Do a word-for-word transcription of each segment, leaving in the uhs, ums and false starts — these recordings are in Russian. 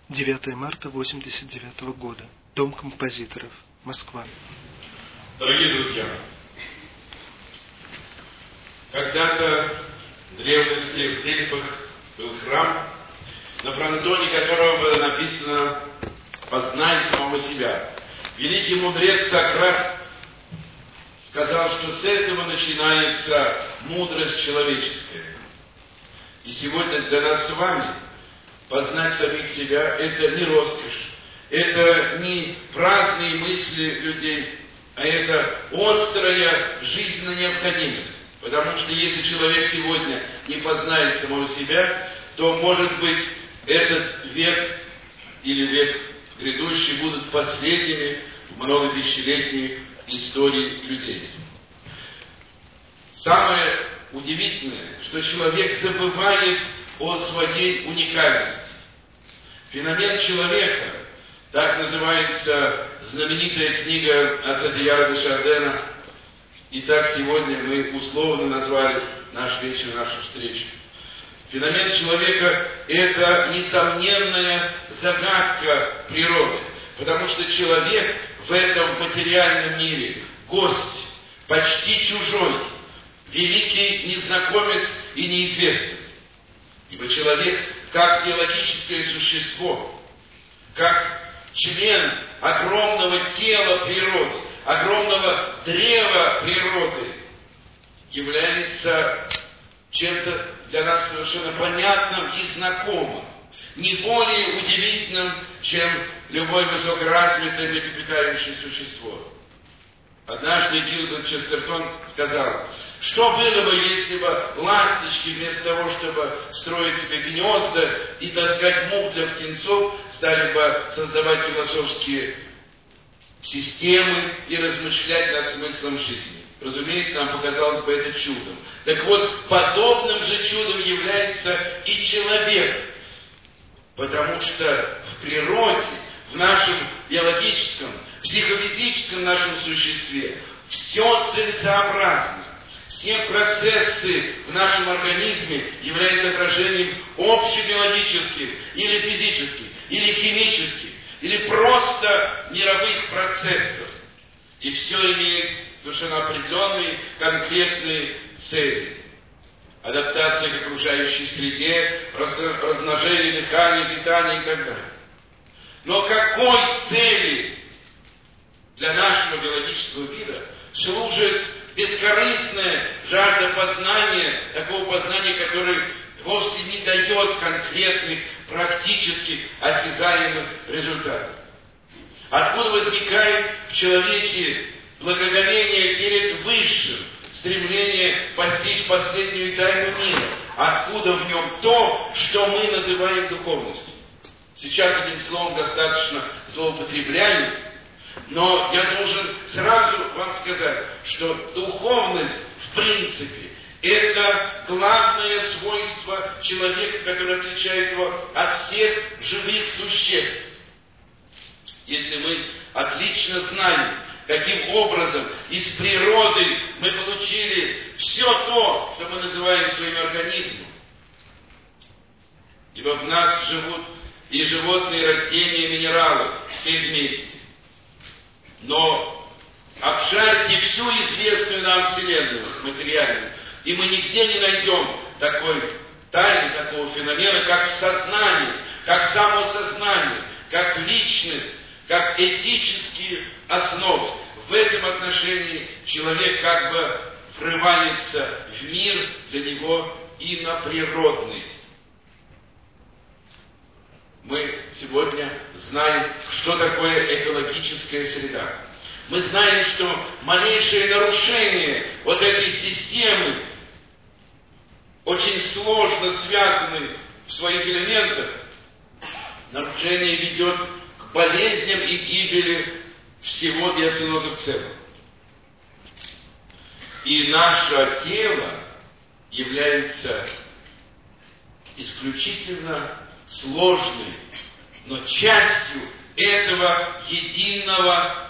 девятое марта восемьдесят девятого года. Дом композиторов. Москва. Дорогие друзья, когда-то в древности в Дельфах был храм, на фронтоне которого было написано «Познай самого себя». Великий мудрец Сократ сказал, что с этого начинается мудрость человеческая. И сегодня для нас с вами познать самих себя – это не роскошь, это не праздные мысли людей, а это острая жизненная необходимость. Потому что если человек сегодня не познает самого себя, то, может быть, этот век или век грядущий будут последними в многотысячелетней истории людей. Самое удивительное, что человек забывает о своей уникальности. Феномен человека, так называется знаменитая книга отца Теilhard де Шардена, и так сегодня мы условно назвали наш вечер, нашу встречу. Феномен человека – это несомненная загадка природы, потому что человек в этом материальном мире – гость, почти чужой, великий незнакомец и неизвестный. Ибо человек, как биологическое существо, как член огромного тела природы, огромного древа природы, является чем-то для нас совершенно понятным и знакомым, не более удивительным, чем любое высокоразвитое млекопитающее существо. Однажды Гилберт Честертон сказал, что было бы, если бы ласточки вместо того, чтобы строить себе гнезда и таскать мух для птенцов, стали бы создавать философские системы и размышлять над смыслом жизни. Разумеется, нам показалось бы это чудом. Так вот, подобным же чудом является и человек, потому что в природе, в нашем биологическом, психофизическом нашем существе все целесообразно. Все процессы в нашем организме являются отражением общебиологических или физических, или химических, или просто мировых процессов. И все имеет совершенно определенные конкретные цели. Адаптация к окружающей среде, размножение, дыхание, питание и так далее. Но какой цели для нашего биологического вида служит бескорыстная жажда познания, такого познания, которое вовсе не дает конкретных, практически осязаемых результатов? Откуда возникает в человеке благоговение перед высшим, стремление постичь последнюю тайну мира? Откуда в нем то, что мы называем духовностью? Сейчас этим словом достаточно злоупотребляют, но я должен сразу вам сказать, что духовность, в принципе, это главное свойство человека, которое отличает его от всех живых существ. Если мы отлично знаем, каким образом из природы мы получили все то, что мы называем своим организмом, ибо в нас живут и животные, и растения, и минералы, все вместе. Но обшарьте всю известную нам Вселенную материальную, и мы нигде не найдем такой тайны, такого феномена, как сознание, как самосознание, как личность, как этические основы. В этом отношении человек как бы врывается в мир для него иноприродный. Мы сегодня знаем, что такое экологическая среда. Мы знаем, что малейшее нарушение вот этой системы, очень сложно связанной в своих элементах, нарушение ведет к болезням и гибели всего биоценоза в целом. И наше тело является исключительно сложной, но частью этого единого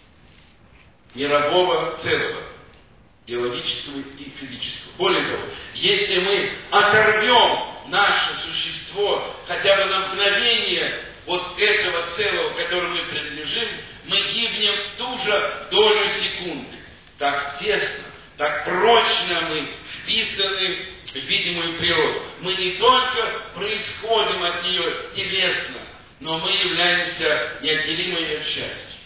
мирового целого, биологического и физического. Более того, если мы оторвем наше существо хотя бы на мгновение вот этого целого, которому мы принадлежим, мы гибнем в ту же долю секунды. Так тесно, так прочно мы вписаны в видимую природу. Мы не только происходим от нее телесно, но мы являемся неотделимой ее частью.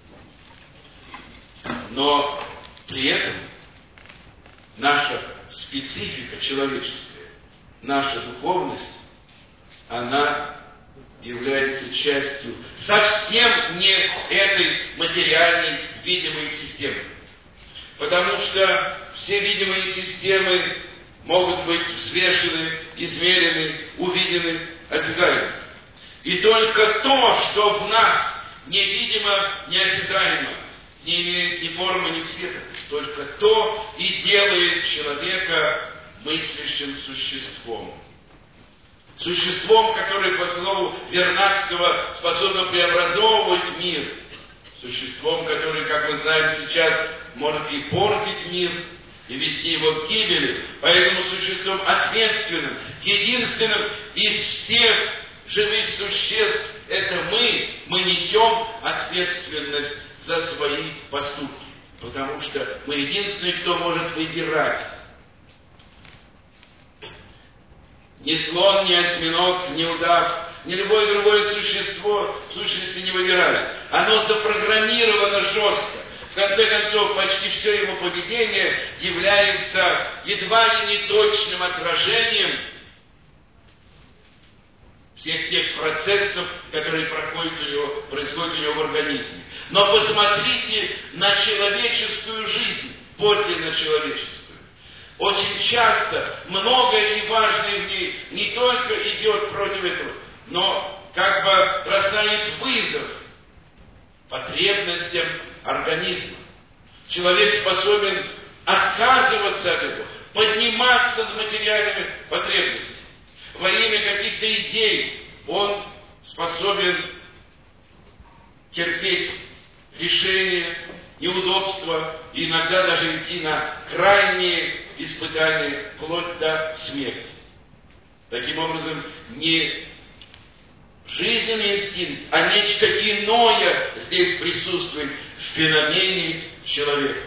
Но при этом наша специфика человеческая, наша духовность, она является частью совсем не этой материальной видимой системы. Потому что все видимые системы могут быть взвешены, измерены, увидены, осязаемы. И только то, что в нас невидимо, неосязаемо, не имеет ни формы, ни цвета, только то и делает человека мыслящим существом. Существом, которое, по слову Вернадского, способно преобразовывать мир. Существом, которое, как мы знаем сейчас, может и портить мир, и вести его к гибели. Поэтому существом ответственным, единственным из всех живых существ, это мы, мы несем ответственность за свои поступки. Потому что мы единственные, кто может выбирать. Ни слон, ни осьминог, ни удав, ни любое другое существо в сущности не выбирает. Оно запрограммировано жестко. В конце концов, почти все его поведение является едва ли не точным отражением всех тех процессов, которые проходят у него, происходят у него в организме. Но посмотрите на человеческую жизнь, подлинно человеческую. Очень часто многое и важное в ней не только идет против этого, но как бы бросает вызов потребностям организма. Человек способен отказываться от этого, подниматься над материальными потребностями. Во имя каких-то идей он способен терпеть лишения, неудобства и иногда даже идти на крайние испытания, вплоть до смерти. Таким образом, не жизненный инстинкт, а нечто иное здесь присутствует в феномене человека.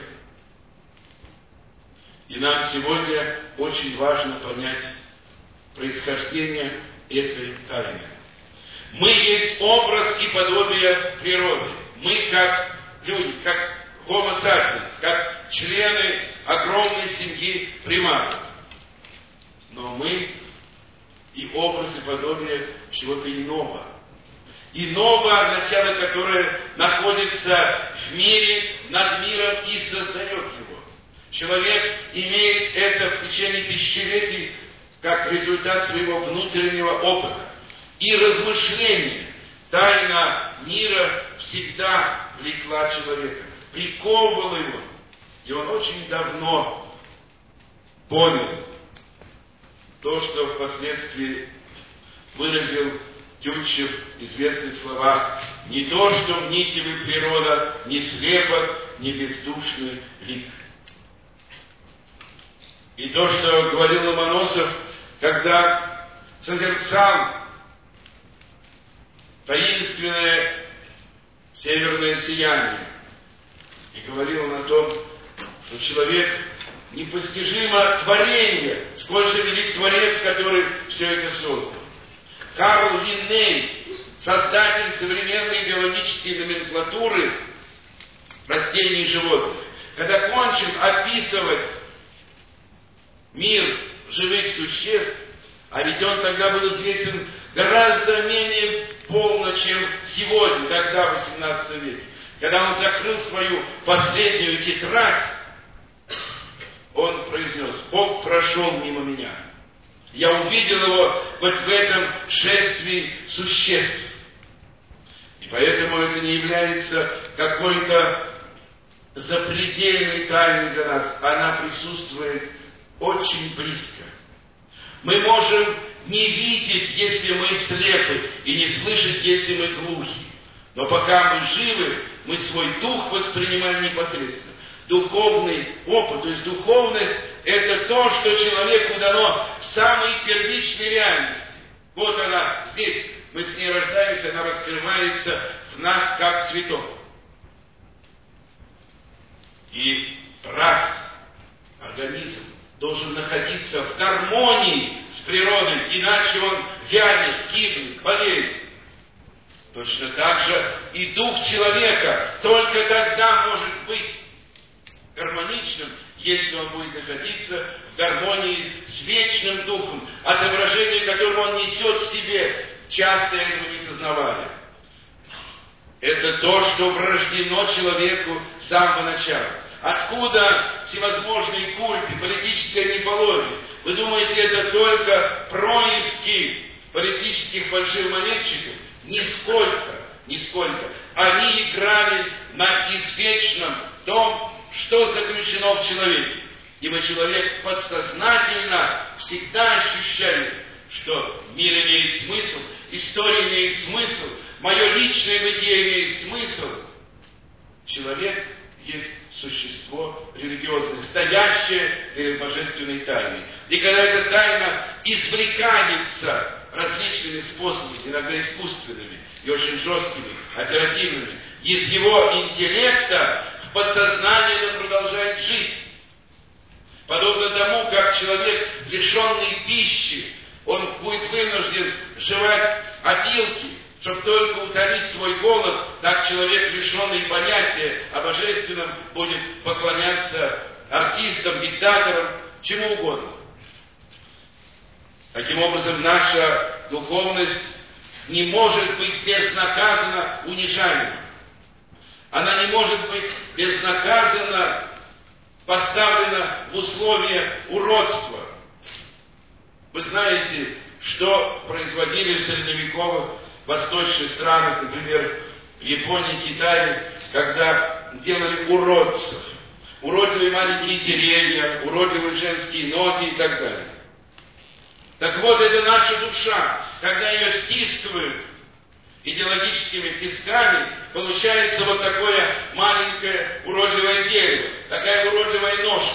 И нам сегодня очень важно понять происхождение этой тайны. Мы есть образ и подобие природы. Мы как люди, как Homo sapiens, как члены огромной семьи приматов. Но мы и образ и подобие чего-то иного. Иного, начало которое находится в мире, над миром и создает его. Человек имеет это в течение тысячелетий как результат своего внутреннего опыта и размышления. Тайна мира всегда влекла человека, приковывала его. И он очень давно понял то, что впоследствии выразил Тютчев в известных словах: «Не то, что мнительная природа, не слепок, не бездушный лик». И то, что говорил Ломоносов, когда созерцал таинственное северное сияние, и говорил он о том, что человек непостижимо творение, сколь же велик Творец, который все это создал. Карл Линней, создатель современной биологической номенклатуры растений и животных, когда кончил описывать мир живых существ, а ведь он тогда был известен гораздо менее полно, чем сегодня, тогда, в восемнадцатом веке. Когда он закрыл свою последнюю тетрадь, он произнес: «Бог прошел мимо меня. Я увидел его вот в этом шествии существ». И поэтому это не является какой-то запредельной тайной для нас. Она присутствует очень близко. Мы можем не видеть, если мы слепы, и не слышать, если мы глухи. Но пока мы живы, мы свой дух воспринимаем непосредственно. Духовный опыт, то есть духовность, это то, что человеку дано в самой первичной реальности. Вот она здесь. Мы с ней рождаемся, она раскрывается в нас как цветок. И раз организм должен находиться в гармонии с природой, иначе он вянет, гибнет, болеет. Точно так же и дух человека только тогда может быть гармоничным, если он будет находиться в гармонии с вечным духом, отображение которого он несет в себе, часто этого не сознавая. Это то, что врождено человеку с самого начала. Откуда всевозможные культы, политическое неполовие? Вы думаете, это только происки политических фальшивомонетчиков? Нисколько, нисколько. Они играли на извечном том, что заключено в человеке. Ибо человек подсознательно всегда ощущает, что мир имеет смысл, история имеет смысл, мое личное бытие имеет смысл. Человек есть существо религиозное, стоящее перед божественной тайной. И когда эта тайна извлекается различными способами, иногда искусственными и очень жесткими, оперативными, из его интеллекта в подсознании он продолжает жить. Подобно тому, как человек, лишенный пищи, он будет вынужден жевать опилки, чтобы только утолить свой голод, так человек, лишенный понятия о божественном, будет поклоняться артистам, диктаторам, чему угодно. Таким образом, наша духовность не может быть безнаказанно унижаема. Она не может быть безнаказанно поставлена в условия уродства. Вы знаете, что производили в средневековых восточных странах, например, в Японии, Китае, когда делали уродцев. Уродливые маленькие деревья, уродливые женские ноги и так далее. Так вот, это наша душа. Когда ее стискивают идеологическими тисками, получается вот такое маленькое уродливое дерево, такая уродливая ножка.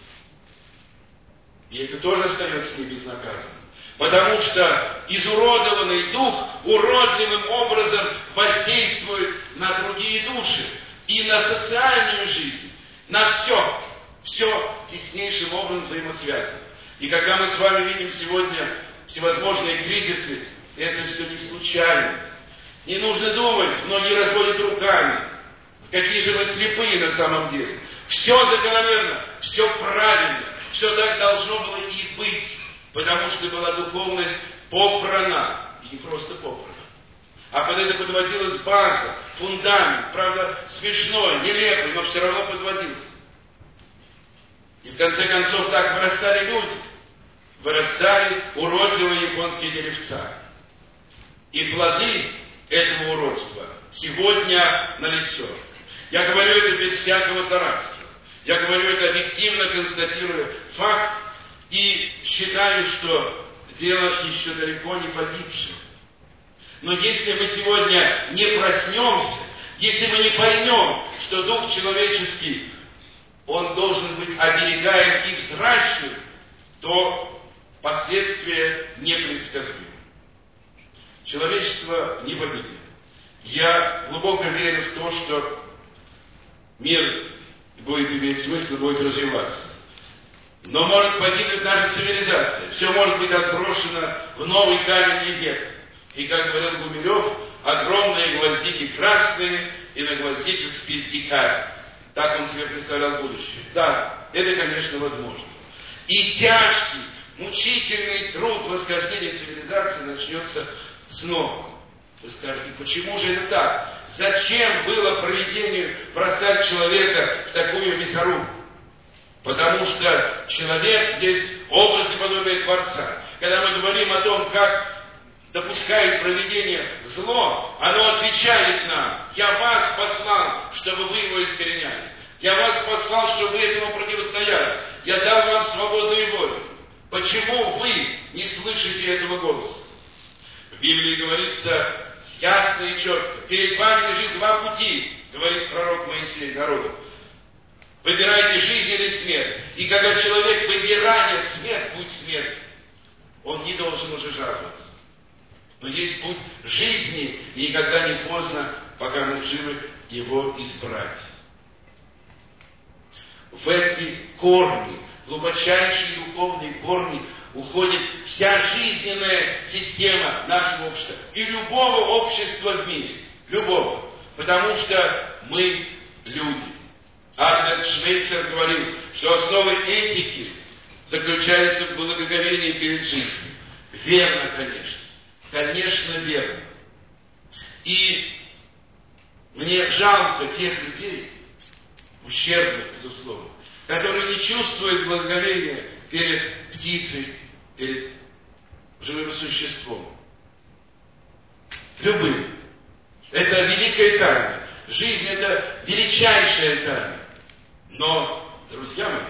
И это тоже остается не безнаказанным. Потому что изуродованный дух уродливым образом воздействует на другие души и на социальную жизнь, на все. Все теснейшим образом взаимосвязано. И когда мы с вами видим сегодня всевозможные кризисы, это все не случайность. Не нужно думать, многие разводят руками. Какие же мы слепые на самом деле. Все закономерно, все правильно, все так должно было и быть. Потому что была духовность попрана. И не просто попрана. А под это подводилась база, фундамент. Правда, смешной, нелепый, но все равно подводился. И в конце концов так вырастали люди. Вырастали уродливые японские деревца. И плоды этого уродства сегодня налицо. Я говорю это без всякого злорадства. Я говорю это объективно, констатируя факт. И считаю, что дело еще далеко не погибшее. Но если мы сегодня не проснемся, если мы не поймем, что дух человеческий, он должен быть оберегаем и взращиваем, то последствия непредсказуемы. Человечество не погибнет. Я глубоко верю в то, что мир будет иметь смысл, будет развиваться. Но может погибнуть наша цивилизация. Все может быть отброшено в новый каменный век. И, как говорил Гумилев, огромные гвоздики красные, и на гвоздиках спит дикарь. Так он себе представлял будущее. Да, это, конечно, возможно. И тяжкий, мучительный труд восхождения цивилизации начнется снова. Вы скажете, почему же это так? Зачем было провидению бросать человека в такую мясорубку? Потому что человек есть образ и подобие Творца. Когда мы говорим о том, как допускает провидение зло, оно отвечает нам: я вас послал, чтобы вы его искореняли. Я вас послал, чтобы вы этому противостояли. Я дал вам свободную волю. Почему вы не слышите этого голоса? В Библии говорится ясно и четко: перед вами лежит два пути, говорит пророк Моисей народу. Выбирайте жизнь или смерть. И когда человек выбирает смерть, путь смерти, он не должен уже жаловаться. Но есть путь жизни, и никогда не поздно, пока мы живы, его избрать. В эти корни, глубочайшие духовные корни, уходит вся жизненная система нашего общества и любого общества в мире. Любого. Потому что мы люди. Альберт Швейцер говорил, что основа этики заключается в благоговении перед жизнью. Верно, конечно. Конечно, верно. И мне жалко тех людей, ущербных, безусловно, которые не чувствуют благоговения перед птицей, перед живым существом. Любым. Это великая тайна. Жизнь — это величайшая тайна. Но, друзья мои,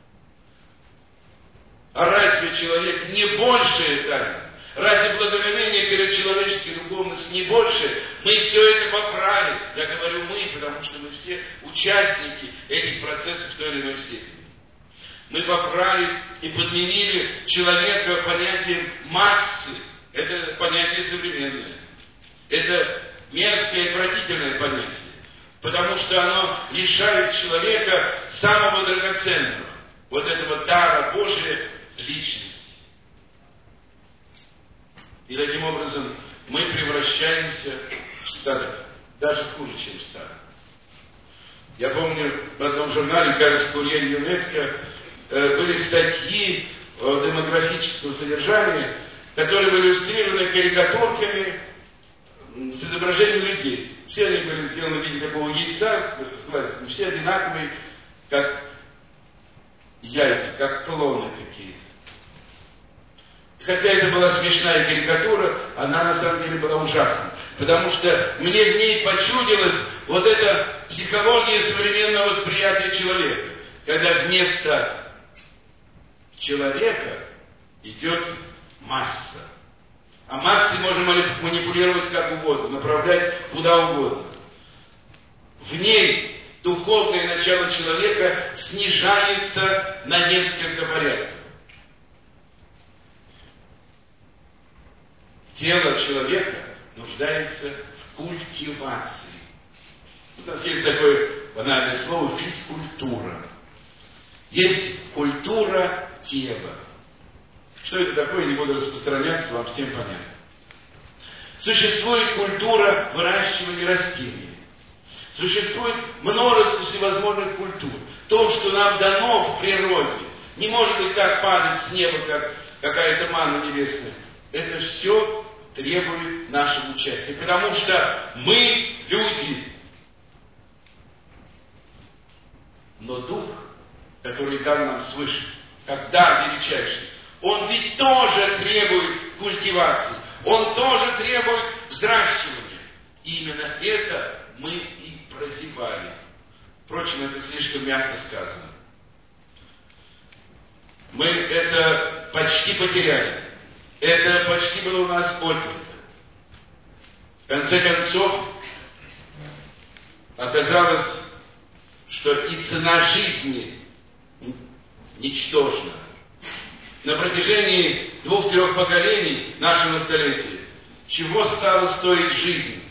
а разве человек не большая тайна? Разве благоговение перед человеческой духовностью не больше? Мы все это поправим. Я говорю мы, потому что мы все участники этих процессов в той или иной степени. Мы поправили и подменили человека понятием массы. Это понятие современное. Это мерзкое и отвратительное понятие. Потому что оно лишает человека самого драгоценного. Вот этого дара Божия — личности. И таким образом мы превращаемся в старых. Даже хуже, чем в старых. Я помню, в одном журнале, кажется, «Курьер ЮНЕСКО», были статьи демографического содержания, которые были иллюстрированы карикатурками с изображением людей. Все они были сделаны в виде такого яйца, все одинаковые, как яйца, как клоны какие-то. Хотя это была смешная карикатура, она на самом деле была ужасна. Потому что мне в ней почудилась вот эта психология современного восприятия человека. Когда вместо человека идет масса. А массой можно манипулировать как угодно, направлять куда угодно. В ней духовное начало человека снижается на несколько порядков. Тело человека нуждается в культивации. У нас есть такое банальное слово физкультура. Есть культура тела. Что это такое, не буду распространяться, вам всем понятно. Существует культура выращивания растений. Существует множество всевозможных культур. То, что нам дано в природе, не может быть так падать с неба, как какая-то манна небесная. Это все требует нашего участия. Потому что мы люди. Но Дух, который дан нам свыше, как дар величайший, он ведь тоже требует культивации. Он тоже требует взращивания. И именно это мы и прозевали. Впрочем, это слишком мягко сказано. Мы это почти потеряли. Это почти было у нас отнято. В конце концов, оказалось, что и цена жизни ничтожна. На протяжении двух-трех поколений нашего столетия чего стала стоить жизнь?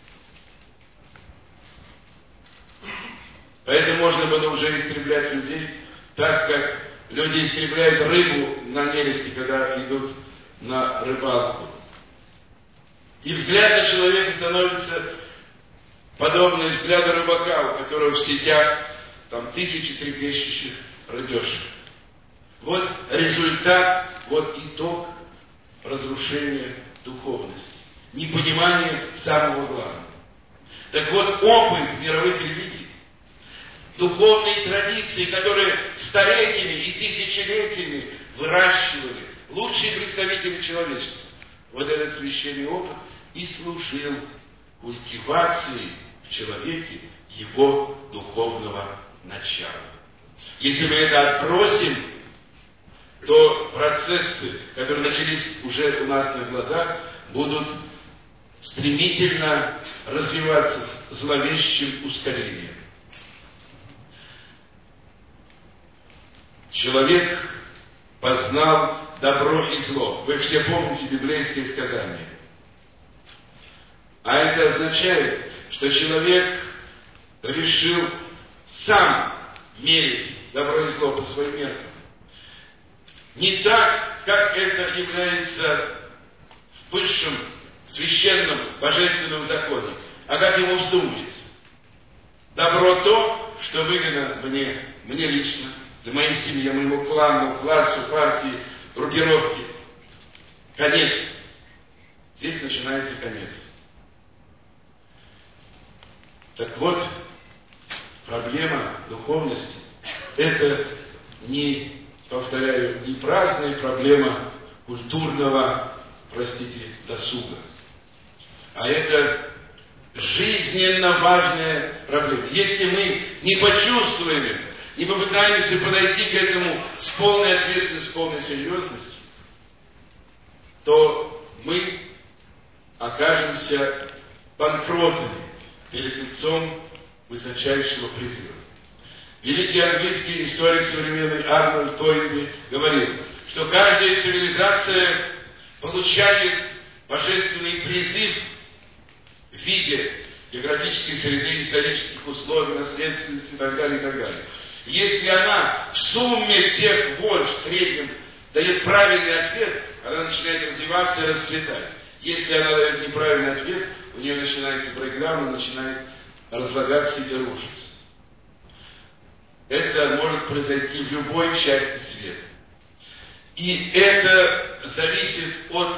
Поэтому можно было уже истреблять людей, так как люди истребляют рыбу на нересте, когда идут на рыбалку. И взгляд на человека становится подобным взгляду рыбака, у которого в сетях там тысячи трепещущих рыбешек. Вот результат, вот итог разрушения духовности. Непонимание самого главного. Так вот, опыт мировых религий, духовные традиции, которые столетиями и тысячелетиями выращивали лучшие представители человечества, вот этот священный опыт и служил культивацией в человеке его духовного начала. Если мы это отбросим, то процессы, которые начались уже у нас на глазах, будут стремительно развиваться с зловещим ускорением. Человек познал добро и зло. Вы все помните библейские сказания. А это означает, что человек решил сам мерить добро и зло по своим меркам. Не так, как это является в высшем, священном, божественном законе, а как ему вздумается. Добро то, что выгодно мне, мне лично, для моей семьи, моему клану, классу, партии, группировке. Конец. Здесь начинается конец. Так вот, проблема духовности – это не, повторяю, не праздная проблема культурного, простите, досуга, а это жизненно важная проблема. Если мы не почувствуем это, не попытаемся подойти к этому с полной ответственностью, с полной серьезностью, то мы окажемся банкротами перед лицом высочайшего призыва. Великий английский историк современный Арнольд Тойнби говорил, что каждая цивилизация получает божественный призыв в виде географической среды, исторических условий, наследственности и так далее, и так далее. Если она в сумме всех вольв в среднем дает правильный ответ, она начинает развиваться и расцветать. Если она дает неправильный ответ, у нее начинается программа, начинает разлагаться и рушиться. Это может произойти в любой части света. И это зависит от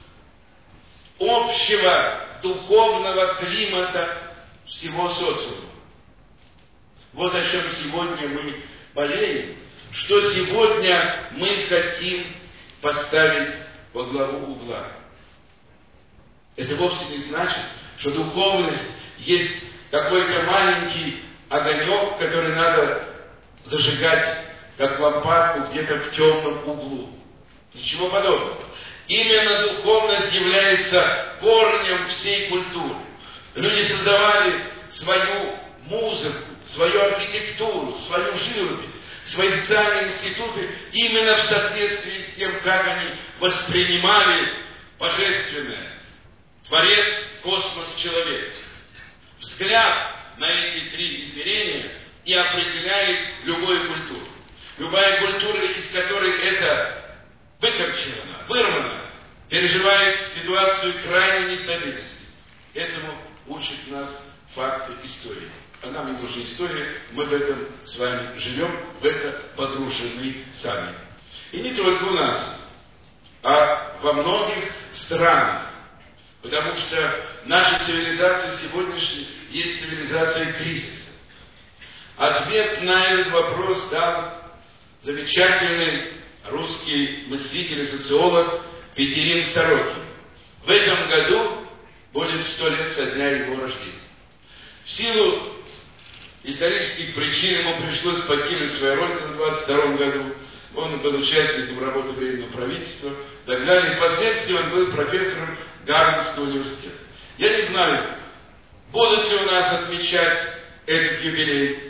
общего духовного климата всего социума. Вот о чем сегодня мы болеем, что сегодня мы хотим поставить во главу угла. Это вовсе не значит, что духовность есть какой-то маленький огонек, который надо зажигать, как лампадку, где-то в темном углу. Ничего подобного. Именно духовность является корнем всей культуры. Люди создавали свою музыку, свою архитектуру, свою живопись, свои социальные институты именно в соответствии с тем, как они воспринимали божественное. Творец, космос, человек. Взгляд на эти три измерения и определяет любую культуру. Любая культура, из которой это выкорчевано, вырвано, переживает ситуацию крайней нестабильности. Этому учат нас факты истории. А нам не нужна история, мы в этом с вами живем, в это погружены сами. И не только у нас, а во многих странах. Потому что наша цивилизация сегодняшняя есть цивилизация кризиса. Ответ на этот вопрос дал замечательный русский мыслитель и социолог Петерим Сорокин. В этом году будет сто лет со дня его рождения. В силу исторических причин ему пришлось покинуть свою родину в двадцать втором году. Он был участником работы Временного правительства и так далее. Впоследствии он был профессором Гарвардского университета. Я не знаю, будут ли у нас отмечать этот юбилей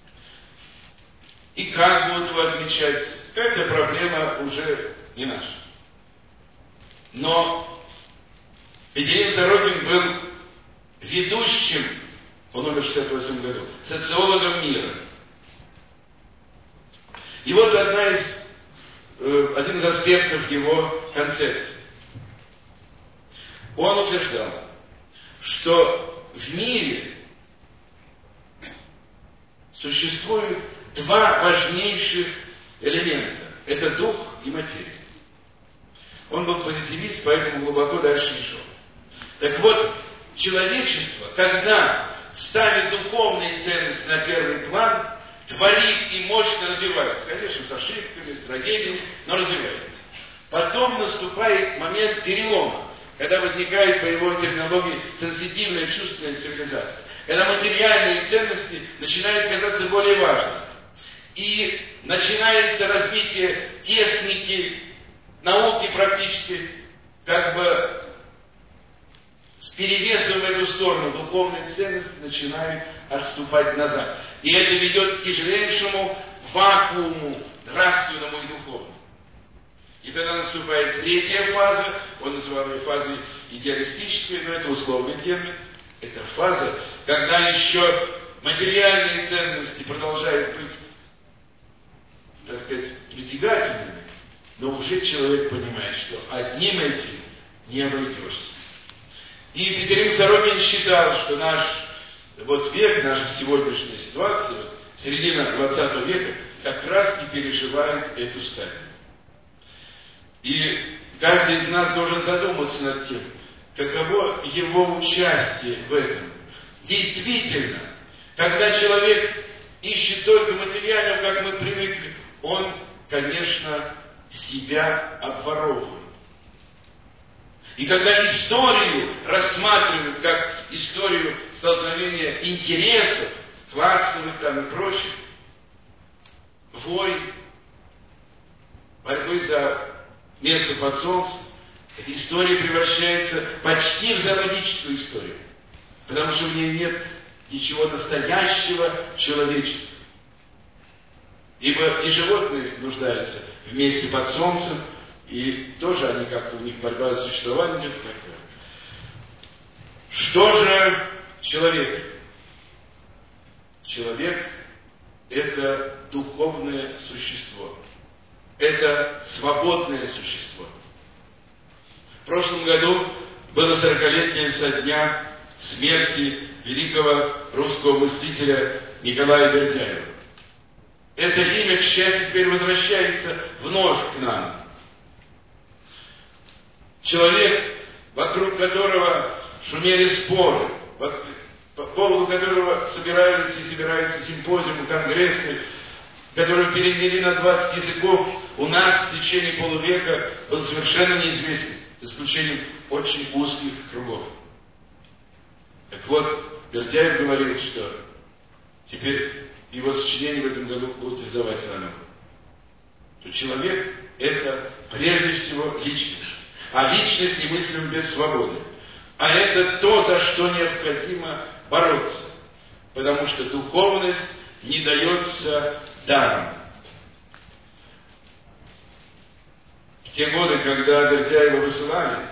и как будут его отмечать. Эта проблема уже не наша. Но Петерим Сорокин был ведущим, он умер в шестьдесят восьмом году, социологом мира. И вот одна из, э, один из аспектов его концепции. Он утверждал, что в мире существует два важнейших элемента. Это дух и материя. Он был позитивист, поэтому глубоко дальше не шел. Так вот, человечество, когда ставит духовные ценности на первый план, творит и мощно развивается. Конечно, с ошибками, с трагедиями, но развивается. Потом наступает момент перелома, когда возникает, по его терминологии, сенситивная чувственная цивилизация. Когда материальные ценности начинают казаться более важными. И начинается развитие техники, науки практически, как бы с перевесом в эту сторону духовные ценности начинают отступать назад. И это ведет к тяжелейшему вакууму нравственному и духовному. И тогда наступает третья фаза, он называл ее фазой идеалистической, но это условный термин. Это фаза, когда еще материальные ценности продолжают быть, так сказать, притягательными, но уже человек понимает, что одним этим не обойдешься. И Петерим Сорокин считал, что наш вот век, наша сегодняшняя ситуация, вот, середина двадцатого века, как раз и переживает эту стадию. И каждый из нас должен задуматься над тем, каково его участие в этом. Действительно, когда человек ищет только материального, как мы привыкли, он, конечно, себя обворовывает. И когда историю рассматривают как историю столкновения интересов, классовых там и прочих, войн, борьбы за место под солнцем, эта история превращается почти в зоологическую историю, потому что в ней нет ничего настоящего человечества. Ибо и животные нуждаются в месте под солнцем, и тоже они как-то, у них борьба за существование идет. Что же человек? Человек – это духовное существо. Это свободное существо. В прошлом году было сорокалетие со дня смерти великого русского мыслителя Николая Бердяева. Это имя, к счастью, теперь возвращается вновь к нам. Человек, вокруг которого шумели споры, по поводу которого собираются и собираются симпозиумы, конгрессы, которые перевели на двадцать языков, у нас в течение полувека был совершенно неизвестен, за исключением очень узких кругов. Так вот, Бердяев говорил, что теперь его сочинения в этом году будут издавать заново. Что человек – это прежде всего личность. А личность немыслим без свободы. А это то, за что необходимо бороться. Потому что духовность не дается даром. В те годы, когда Бердяева высылали,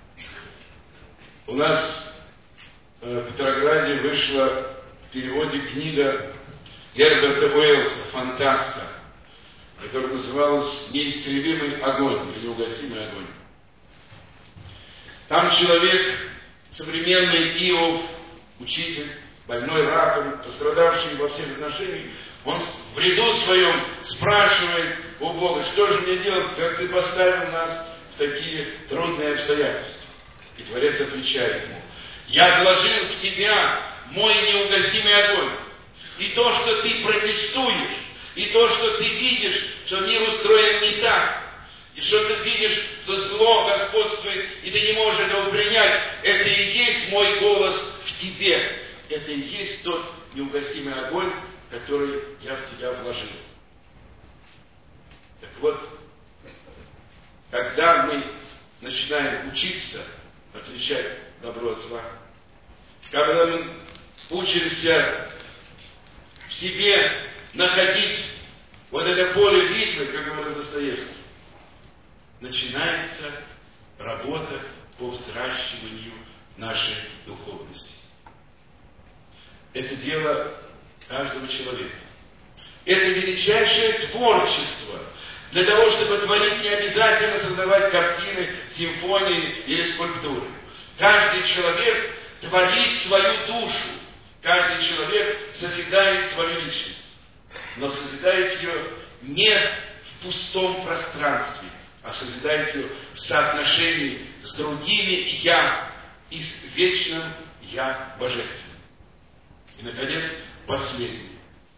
у нас в Петрограде вышла в переводе книга Герберта Уэллса, фантаста, которая называлась «Неистребимый огонь» или «Неугасимый огонь». Там человек, современный Иов, учитель, больной раком, пострадавший во всех отношениях, он в ряду своем спрашивает у Бога, что же мне делать, как ты поставил нас в такие трудные обстоятельства. И Творец отвечает ему: я заложил в тебя мой неугасимый огонь. И то, что ты протестуешь, и то, что ты видишь, что мир устроен не так, и что ты видишь, что зло господствует, и ты не можешь этого принять, это и есть мой голос в тебе. Это и есть тот неугасимый огонь, который я в тебя вложил. Так вот, когда мы начинаем учиться отличать добро от зла, когда мы учимся в себе находить вот это поле битвы, как говорил Достоевский, начинается работа по взращиванию нашей духовности. Это дело каждого человека. Это величайшее творчество. Для того, чтобы творить, не обязательно создавать картины, симфонии или скульптуры. Каждый человек творит свою душу. Каждый человек созидает свою личность. Но созидает ее не в пустом пространстве, а созидает ее в соотношении с другими «я» и с вечным «я» божественным. И, наконец, последнее.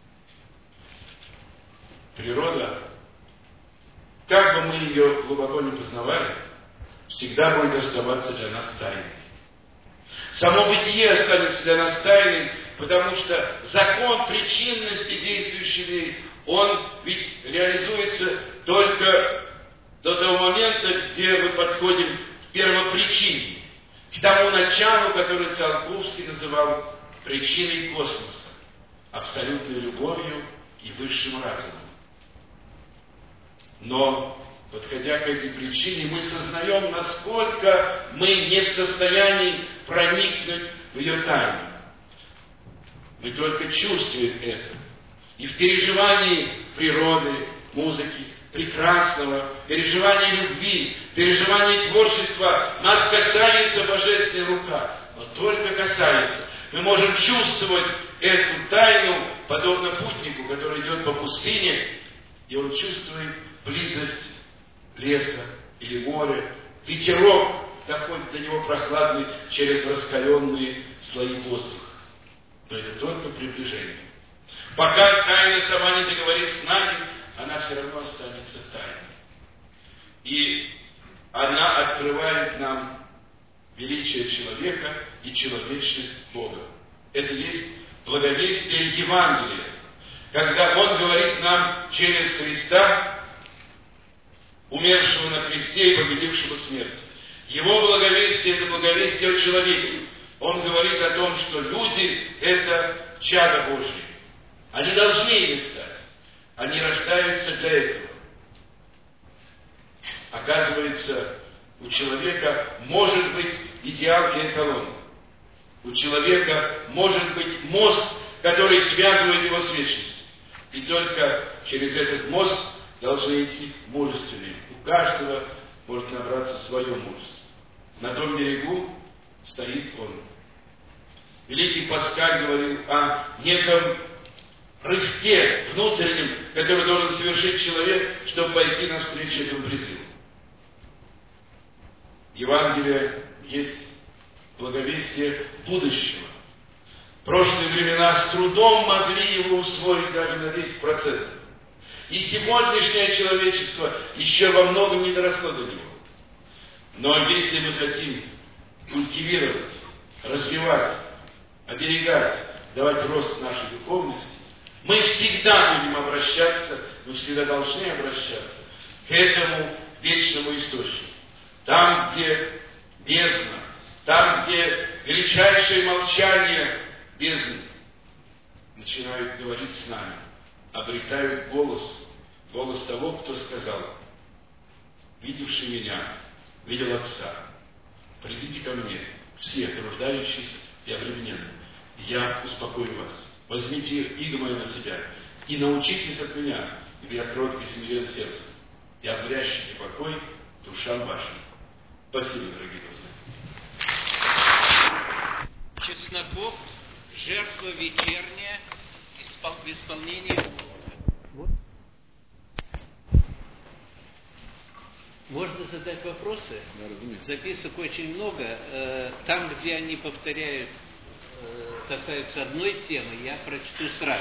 Природа, как бы мы ее глубоко не познавали, всегда будет оставаться для нас тайной. Само бытие останется для нас тайной, потому что закон причинности, действующий в мире, он ведь реализуется только до того момента, где мы подходим к первопричине, к тому началу, которое Циолковский называл причиной космоса, абсолютной любовью и высшим разумом. Но подходя к этой причине, мы сознаем, насколько мы не в состоянии проникнуть в ее тайну. Мы только чувствуем это. И в переживании природы, музыки, прекрасного, переживании любви, переживании творчества нас касается Божественная рука. Но только касается. Мы можем чувствовать эту тайну, подобно путнику, который идет по пустыне, и он чувствует близость леса или моря. Ветерок доходит до него прохладный через раскаленные слои воздуха. Но это только приближение. Пока тайна сама не заговорит с нами, она все равно останется тайной. И она открывает нам величие человека и человечность Бога. Это есть благовестие Евангелия. Когда Он говорит нам через Христа, умершего на кресте и победившего смерть. Его благовестие – это благовестие о человеке. Он говорит о том, что люди – это чадо Божье. Они должны ими стать. Они рождаются для этого. Оказывается, у человека может быть идеал и эталон. У человека может быть мост, который связывает его с вечностью. И только через этот мост должны идти мужественные. У каждого может набраться свое мужество. На том берегу стоит он. Великий Паскаль говорил о неком рывке внутреннем, который должен совершить человек, чтобы пойти навстречу этому призыву. Евангелие есть благовестие будущего. Прошлые времена с трудом могли его усвоить даже на десять процентов. И сегодняшнее человечество еще во многом не доросло до него. Но если мы хотим культивировать, развивать, оберегать, давать рост нашей духовности, мы всегда будем обращаться, мы всегда должны обращаться к этому вечному источнику. Там, где бездна, там, где величайшее молчание бездны, начинают говорить с нами, обретают голос, голос того, кто сказал: видевший меня, видел Отца. Придите ко мне, все труждающиеся и обремененные, я успокою вас. Возьмите иго мое на себя и научитесь от меня, ибо я кроток и смирен сердцем, и обрящите покой душам вашим. Спасибо, дорогие друзья. Чесноков, жертва вечерняя, в исполнении. Можно задать вопросы? Записок очень много. Там, где они повторяют, касаются одной темы, я прочту сразу.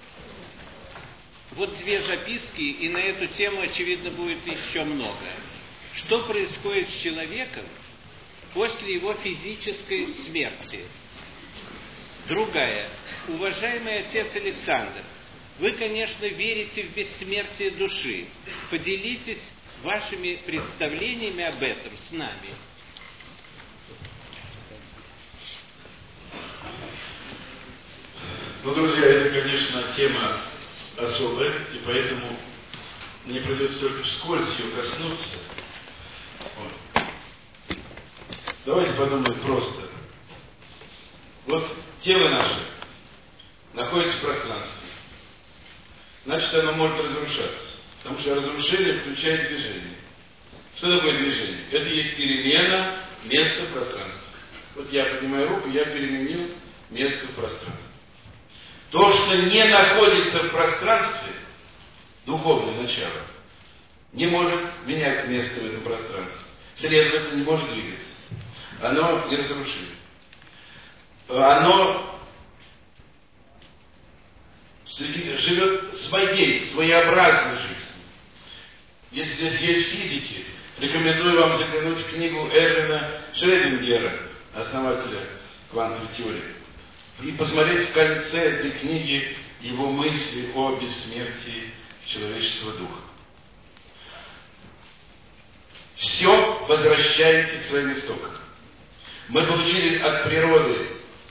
Вот две записки, и на эту тему, очевидно, будет еще много. Что происходит с человеком после его физической смерти? Другая. Уважаемый отец Александр, вы, конечно, верите в бессмертие души. Поделитесь вашими представлениями об этом с нами. Ну, друзья, это, конечно, тема особая, и поэтому мне придется только вскользь ее коснуться. Вот. Давайте подумаем просто. Вот тело наше находится в пространстве. Значит, оно может разрушаться. Потому что разрушение включает движение. Что такое движение? Это есть перемена места в пространстве. Вот я поднимаю руку, я переменил место в пространстве. То, что не находится в пространстве, духовное начало, не может менять место в этом пространстве. Следовательно, не может двигаться. Оно неразрушимо. Оно живет своей, своеобразной жизнью. Если здесь есть физики, рекомендую вам заглянуть в книгу Эрвина Шрёдингера, основателя квантовой теории, и посмотреть в конце этой книги его мысли о бессмертии человеческого духа. Все возвращается к своим истокам. Мы получили от природы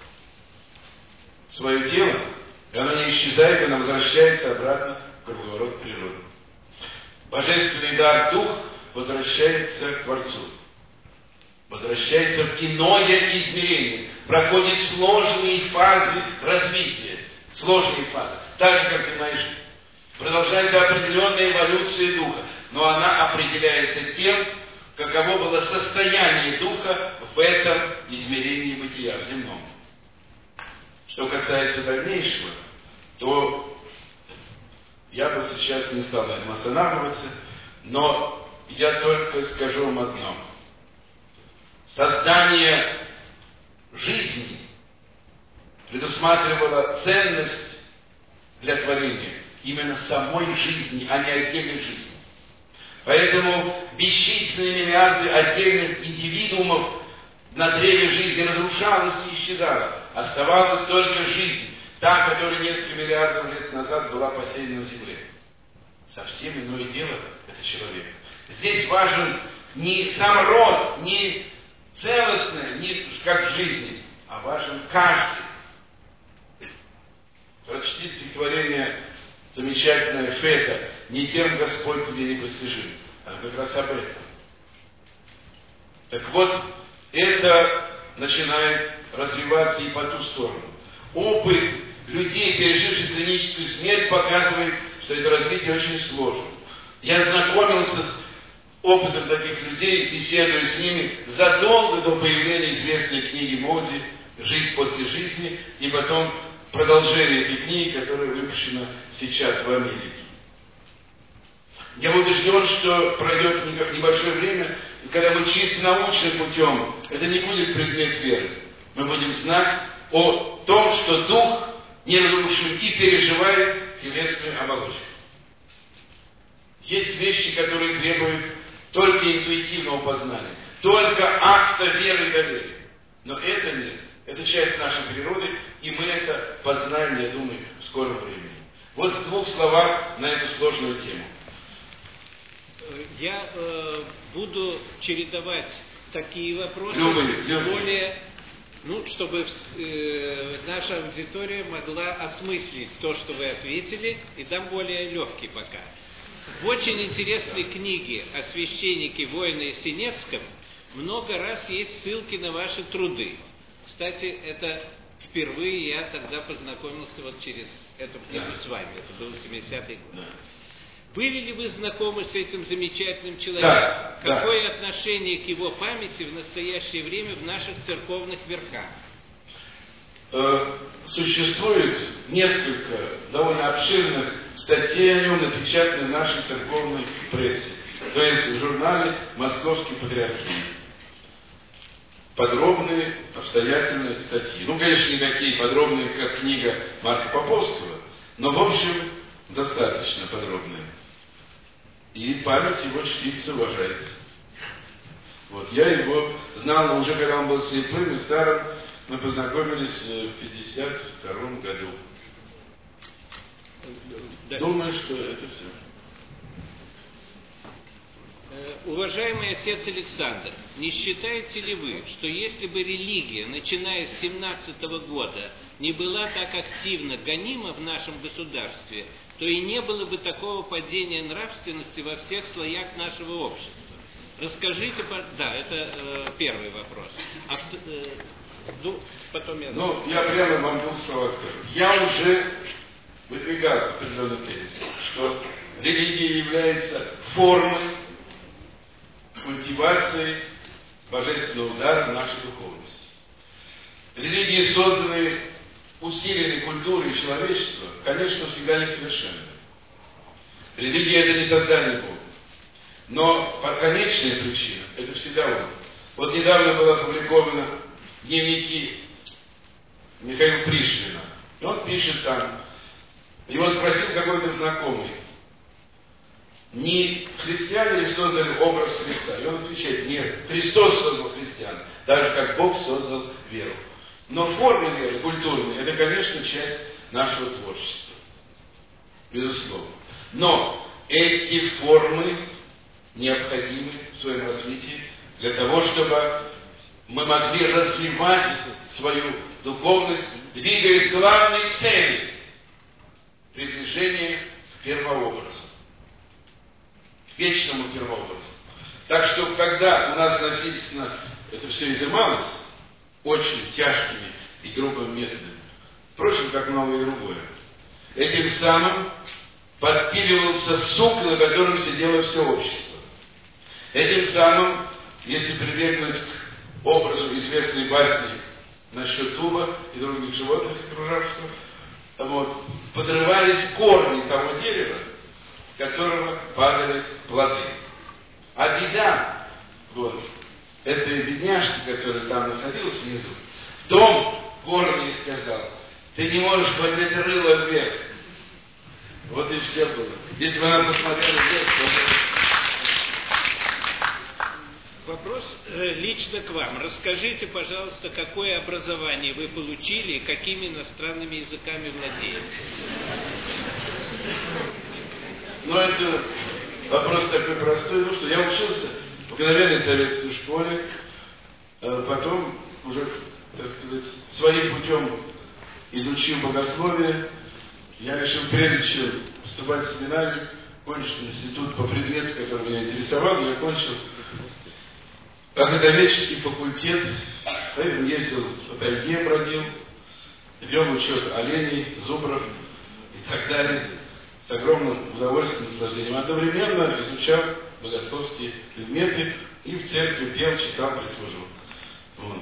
свое тело, и оно не исчезает, оно возвращается обратно в круговорот природы. божественный дар Дух возвращается к Творцу. Возвращается в иное измерение. Проходит сложные фазы развития. Сложные фазы. Так же, как земная жизнь. Продолжается определенная эволюция Духа. Но она определяется тем, каково было состояние Духа в этом измерении бытия, в земном. Что касается дальнейшего, то я бы сейчас не стал на этом останавливаться, но я только скажу вам одно. Создание жизни предусматривало ценность для творения именно самой жизни, а не отдельной жизни. Поэтому бесчисленные миллиарды отдельных индивидуумов на древе жизни разрушалась и исчезала. Оставалась только жизнь, та, которая несколько миллиардов лет назад была посеяна на земле. Совсем иное дело это человек. Здесь важен не сам род, не целостное, не как в жизни, а важен каждый. Прочтите стихотворение замечательное Фета: «Не тем Господь тебе непостижим», а как раз об этом. Так вот, это начинает развиваться и по ту сторону. Опыт людей, переживших клиническую смерть, показывает, что это развитие очень сложно. Я знакомился с опытом таких людей, беседуя с ними задолго до появления известной книги Моди «Жизнь после жизни», и потом продолжение этой книги, которая выпущена сейчас в Америке. Я убежден, что пройдет небольшое время, и когда мы чисто научным путем, это не будет предмет веры. Мы будем знать о том, что Дух неразрушим и переживает телесную оболочку. Есть вещи, которые требуют только интуитивного познания, только акта веры и доверия. Но это нет. Это часть нашей природы, и мы это познаем, я думаю, в скором времени. Вот в двух словах на эту сложную тему. Я э, буду чередовать такие вопросы, Любые, любые. более, ну, чтобы э, наша аудитория могла осмыслить то, что вы ответили, и дам более легкий пока. В очень интересной книге о священнике воина Есенинском много раз есть ссылки на ваши труды. Кстати, это впервые я тогда познакомился вот через эту книгу да. с вами. Это был семидесятый год. Да. Были ли вы знакомы с этим замечательным человеком? Да, Какое да. отношение к его памяти в настоящее время в наших церковных верхах? Э, существует несколько довольно обширных статей о нем, напечатанных в нашей церковной прессе, то есть в журнале «Московский патриархат». Подробные, обстоятельные статьи. Ну, конечно, не такие подробные, как книга Марка Поповского, но, в общем, достаточно подробные. И память его чтится, уважается. Вот, я его знал, но уже когда он был слепым и старым, мы познакомились в пятьдесят втором году. Да. Думаю, что это все. Уважаемый отец Александр, не считаете ли вы, что если бы религия, начиная с семнадцатого года, не была так активно гонима в нашем государстве, то и не было бы такого падения нравственности во всех слоях нашего общества? Расскажите, да, это э, первый вопрос. А, э, ну, потом я... Ну, я прямо вам двух слов скажу. Я уже выдвигал определенный тезис, что религия является формой культивации божественного удара в нашей духовности. Религии, созданные усиленной культурой человечества, конечно, всегда несовершенны. Религия – это не создание Бога. Но конечная причина – это всегда Он. Вот недавно было опубликовано дневники Михаила Пришвина. И он пишет там, его спросил какой-то знакомый, не христиане ли создали образ Христа? И он отвечает, нет, Христос создал христиан, так же, как Бог создал веру. Но формы веры, культурные, это, конечно, часть нашего творчества. Безусловно. Но эти формы необходимы в своем развитии для того, чтобы мы могли развивать свою духовность, двигаясь к главной цели – приближение к первообразу. вечному первообразу. Так что, когда у нас насильственно это все изымалось, очень тяжкими и грубыми методами, впрочем, как многое и другое, этим самым подпиливался сук, на котором сидело все общество. Этим самым, если прибегнуть к образу известной басни насчет дуба и других животных, окружавших, вот, подрывались корни того дерева, с которого падали плоды. А беда, вот, этой бедняжки, которая там находилась внизу, в том корне и сказал: ты не можешь поднять рыло вверх. Вот и все было. Если бы она посмотрела вверх, то... Вопрос э, лично к вам. Расскажите, пожалуйста, какое образование вы получили и какими иностранными языками владеете? Ну, это вопрос такой простой. Ну что, я учился в обыкновенной советской школе, а потом уже, так сказать, своим путем изучил богословие. Я решил, прежде чем вступать в семинарию, кончить институт по предмету, который меня интересовал. Я кончил академический факультет, поэтому ездил по тайге, бродил, вел учет оленей, зубров и так далее, с огромным удовольствием и наслаждением. Одновременно изучал богословские предметы и в церкви пел, читал, прислуживал. Вот.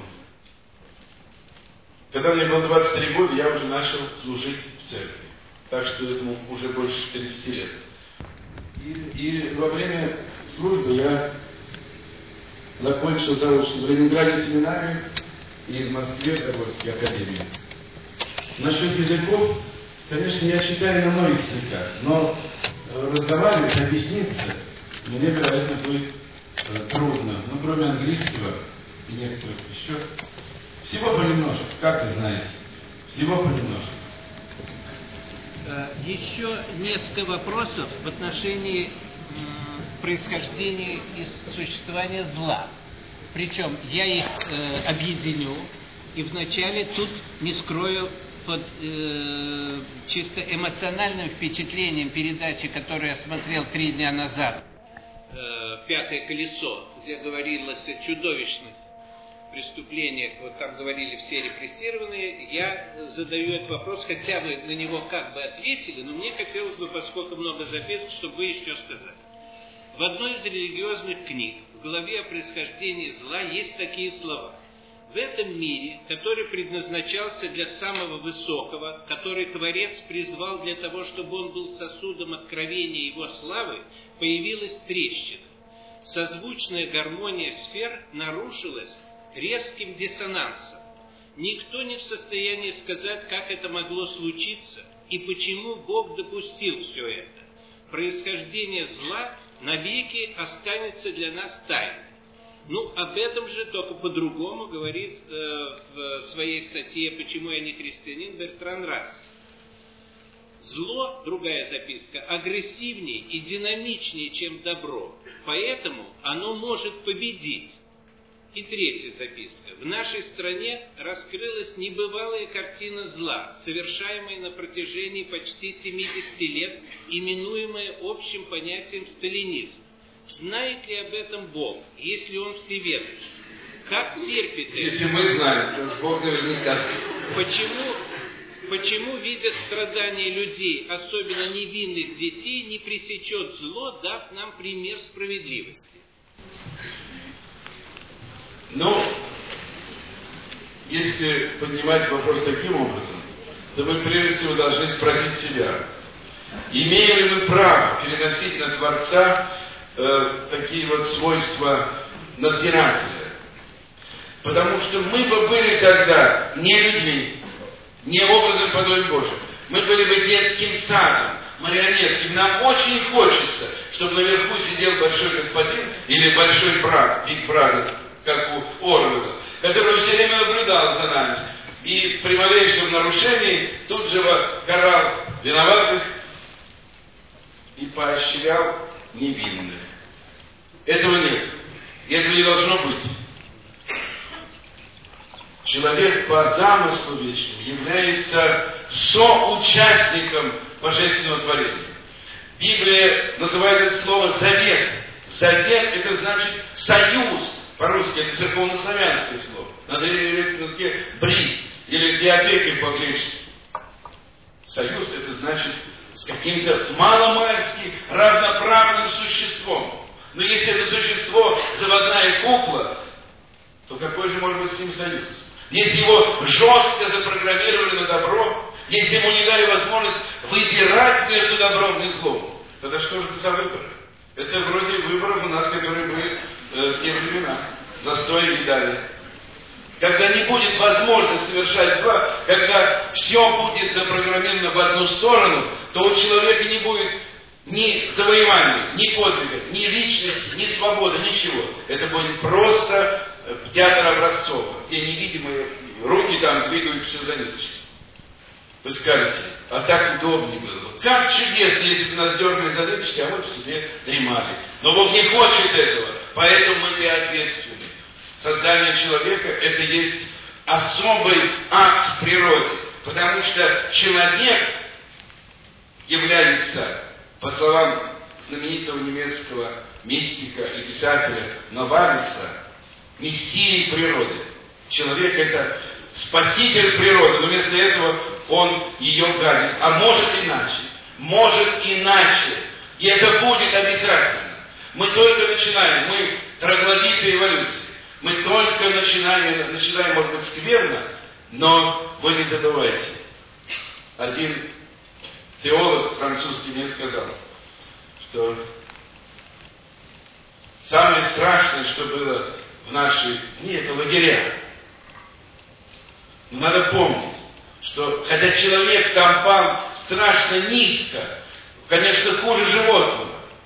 Когда мне было двадцать три года, я уже начал служить в церкви. Так что этому уже больше тридцати лет. И, и во время службы я закончил заочно в Ленинграде семинарию и в Москве Тобольской академии. Насчет языков, конечно, я читаю на многих языках, но разговаривать, объясниться мне, вероятно, будет э, трудно. Ну, кроме английского и некоторых еще. Всего понемножку, как вы знаете. Всего понемножку. Еще несколько вопросов в отношении происхождения и существования зла. Причем я их э, объединю, и вначале тут не скрою под э, чисто эмоциональным впечатлением передачи, которую я смотрел три дня назад, э, «Пятое колесо», где говорилось о чудовищных преступлениях, вот там говорили все репрессированные, я задаю этот вопрос, хотя вы на него как бы ответили, но мне хотелось бы, поскольку много записок, чтобы вы еще сказали. В одной из религиозных книг, в главе о происхождении зла, есть такие слова. В этом мире, который предназначался для самого высокого, который Творец призвал для того, чтобы он был сосудом откровения его славы, появилась трещина. Созвучная гармония сфер нарушилась резким диссонансом. Никто не в состоянии сказать, как это могло случиться и почему Бог допустил все это. Происхождение зла навеки останется для нас тайной. Ну, об этом же только по-другому говорит э, в своей статье «Почему я не христианин» Бертран Рассел. Зло, другая записка, агрессивнее и динамичнее, чем добро, поэтому оно может победить. И третья записка. В нашей стране раскрылась небывалая картина зла, совершаемая на протяжении почти семидесяти лет, именуемая общим понятием сталинизм. Знает ли об этом Бог, если Он всеведущий? Как терпит это? Если мы знаем, то Бог наверняка. Почему, почему, видя страдания людей, особенно невинных детей, не пресечет зло, дав нам пример справедливости? Но, если поднимать вопрос таким образом, то мы прежде всего должны спросить себя, имеем ли мы право переносить на Творца э, такие вот свойства надзирателя? Потому что мы бы были тогда не людьми, не образом подобия Божьим. Мы были бы детским садом, марионетками. Нам очень хочется, чтобы наверху сидел большой господин или большой брат, Big Brother, как у Орвелла, который все время наблюдал за нами. И при малейшем нарушении тут же карал виноватых и поощрял невинных. Этого нет. И этого не должно быть. Человек по замыслу вечному является соучастником божественного творения. Библия называет это слово завет. Завет это значит союз. По-русски это церковнославянское слово. На древнееврейском языке брит или диапекин по-гречески. Союз это значит с каким-то маломальски равноправным существом. Но если это существо заводная кукла, то какой же может быть с ним союз? Если его жестко запрограммировали на добро, если ему не дали возможность выбирать между добром и злом, тогда что же это за выборы? Это вроде выборов у нас, которые были э, в те времена. Застой не дали. Когда не будет возможности совершать зла, когда все будет запрограммировано в одну сторону, то у человека не будет ни завоевания, ни подвига, ни личности, ни свободы, ничего. Это будет просто театр образцов, где невидимые руки там двигают все за ниточки. Вы скажете, а так удобнее было. Как чудесно, если бы нас дергали за ниточки, а мы бы себе дремали. Но Бог не хочет этого, поэтому мы и ответственны. Создание человека – это есть особый акт в природе, потому что человек является, по словам знаменитого немецкого мистика и писателя Новариса, мессией природы. Человек – это спаситель природы, но вместо этого он ее гадит. А может иначе. Может иначе. И это будет обязательно. Мы только начинаем. Мы троглодиты эволюции. Мы только начинаем, начинаем, может быть, скверно, но вы не забывайте. Один теолог французский мне сказал, что самое страшное, что было в наши дни, это лагеря. Но надо помнить, что хотя человек там пал страшно низко, конечно, хуже животного.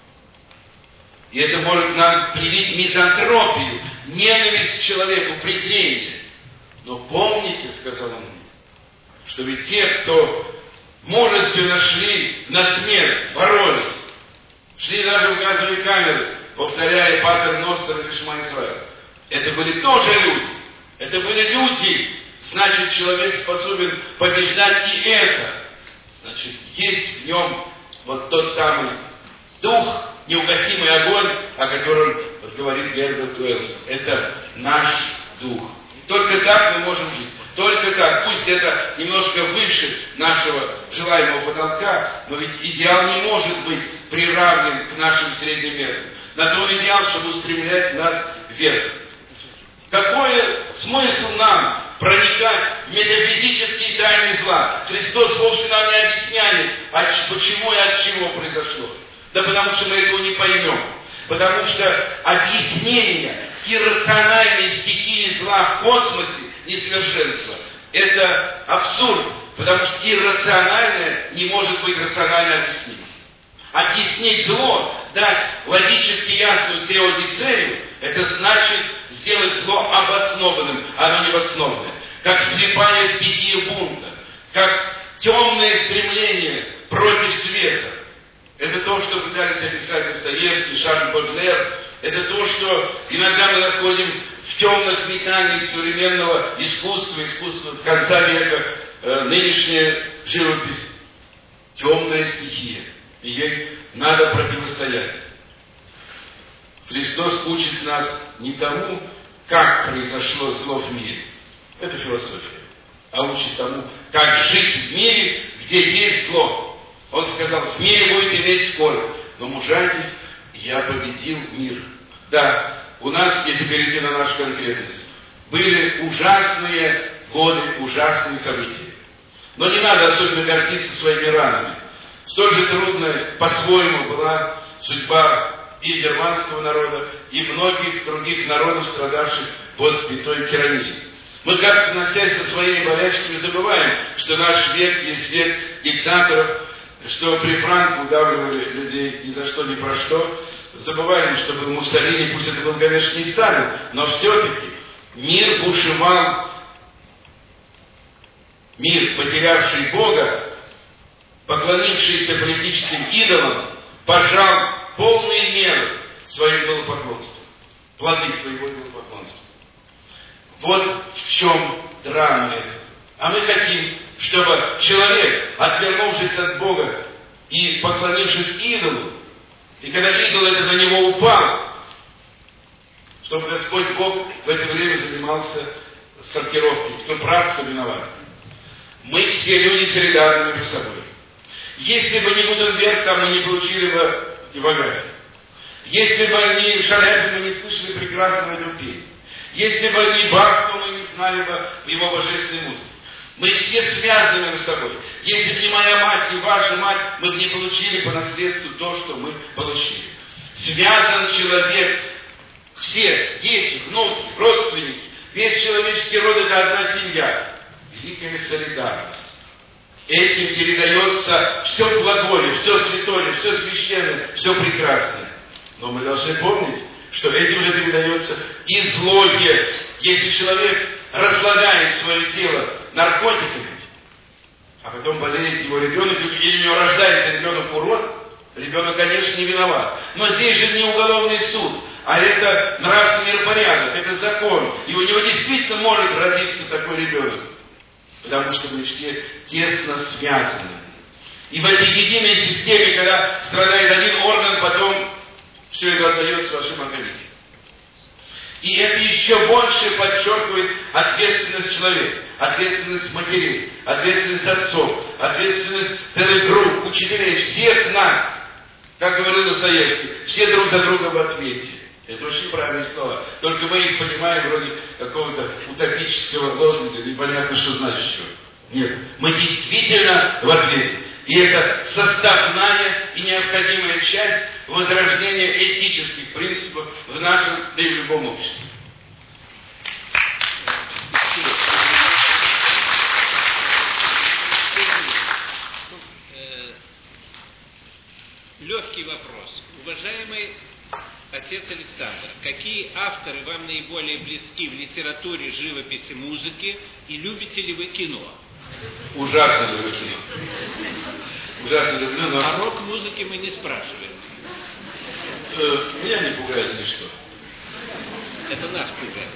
И это может нам привить мизантропию, ненависть к человеку, презрение. Но помните, сказал он мне, что ведь те, кто мужественно шли на смерть, боролись, шли даже в газовые камеры, повторяя Патер Ностер и Шма Исраэль, это были тоже люди. Это были люди. Значит, человек способен побеждать и это. Значит, есть в нем вот тот самый дух, неугасимый огонь, о котором вот говорит Герберт Уэллс. Это наш дух. Только так мы можем жить. Только так. Пусть это немножко выше нашего желаемого потолка, но ведь идеал не может быть приравнен к нашим средним мерам. На то идеал, чтобы устремлять нас вверх. Какой смысл нам проникать в метафизические тайны зла? Христос вовсе нам не объясняет, почему и от чего произошло. Да потому что мы этого не поймем. Потому что объяснение иррациональной стихии зла в космосе, несовершенства, это абсурд. Потому что иррациональное не может быть рационально объяснимо. Объяснить зло, дать логически ясную теодицею, это значит сделать зло обоснованным, оно необоснованное. Как слепая стихия бунта, как темное стремление против света. Это то, что пытались описать Достоевский, Шарль Бодлер. Это то, что иногда мы находим в темных метаниях современного искусства, искусства конца века, э, нынешняя живопись. Темная стихия. И ей надо противостоять. Христос учит нас не тому, как произошло зло в мире. Это философия. А учит тому, как жить в мире, где есть зло. Он сказал, в мире будете иметь скорбь, но мужайтесь, я победил мир. Да, у нас, если перейти на нашу конкретность, были ужасные годы, ужасные события. Но не надо особенно гордиться своими ранами. Столь же трудной по-своему была судьба и германского народа, и многих других народов, страдавших под пятой тирании. Мы как-то, носясь со своими болячками, забываем, что наш век есть век диктаторов, что при Франко удавливали людей ни за что, ни про что. Забываем, что был Муссолини, пусть это был, конечно, не Сталин, но все-таки мир бушевал, мир, потерявший Бога, поклонившийся политическим идолам, пожал полные меры своим идолопоклонством, плоды своего идолопоклонства. Вот в чем драма. А мы хотим, чтобы человек, отвернувшись от Бога, и поклонившись идолу, и когда идол это на него упал, чтобы Господь Бог в это время занимался сортировкой, кто прав, кто виноват. Мы все люди солидарны между собой. Если бы не Гутенберг, там мы не получили бы типографию. Если бы не Шаляпин, мы не слышали прекрасного этого пения. Если бы не Бах, то мы не знали бы его божественной музыки. Мы все связаны между собой. Если бы не моя мать, не ваша мать, мы бы не получили по наследству то, что мы получили. Связан человек, все, дети, внуки, родственники, весь человеческий род — это одна семья. Великая солидарность. Этим передается все благое, все святое, все священное, все прекрасное. Но мы должны помнить, что этим же передается и злое. Если человек разлагает свое тело наркотиками, а потом болеет его ребенок, или у него рождается ребенок урод, ребенок, конечно, не виноват. Но здесь же не уголовный суд, а это нравственный миропорядок, это закон. И у него действительно может родиться такой ребенок. Потому что мы все тесно связаны. И в этой единой системе, когда страдает один орган, потом все это отдается вашим организмам. И это еще больше подчеркивает ответственность человека, ответственность матерей, ответственность отцов, ответственность целых групп, учителей, всех нас. Как говорил Достоевский, все друг за друга в ответе. Это очень правильные слова. Только мы их понимаем вроде какого-то утопического лозунга, непонятно, что значащего. Нет, мы действительно в ответе. И это составная и необходимая часть возрождения этических принципов в нашем, да и в любом обществе. Легкий вопрос. Уважаемый отец Александр, какие авторы вам наиболее близки в литературе, живописи, музыке, и любите ли вы кино? Ужасно люблю кино. Ужасно люблю, но... А рок-музыки мы не спрашиваем. Э, меня не пугает ничто. Это нас пугает.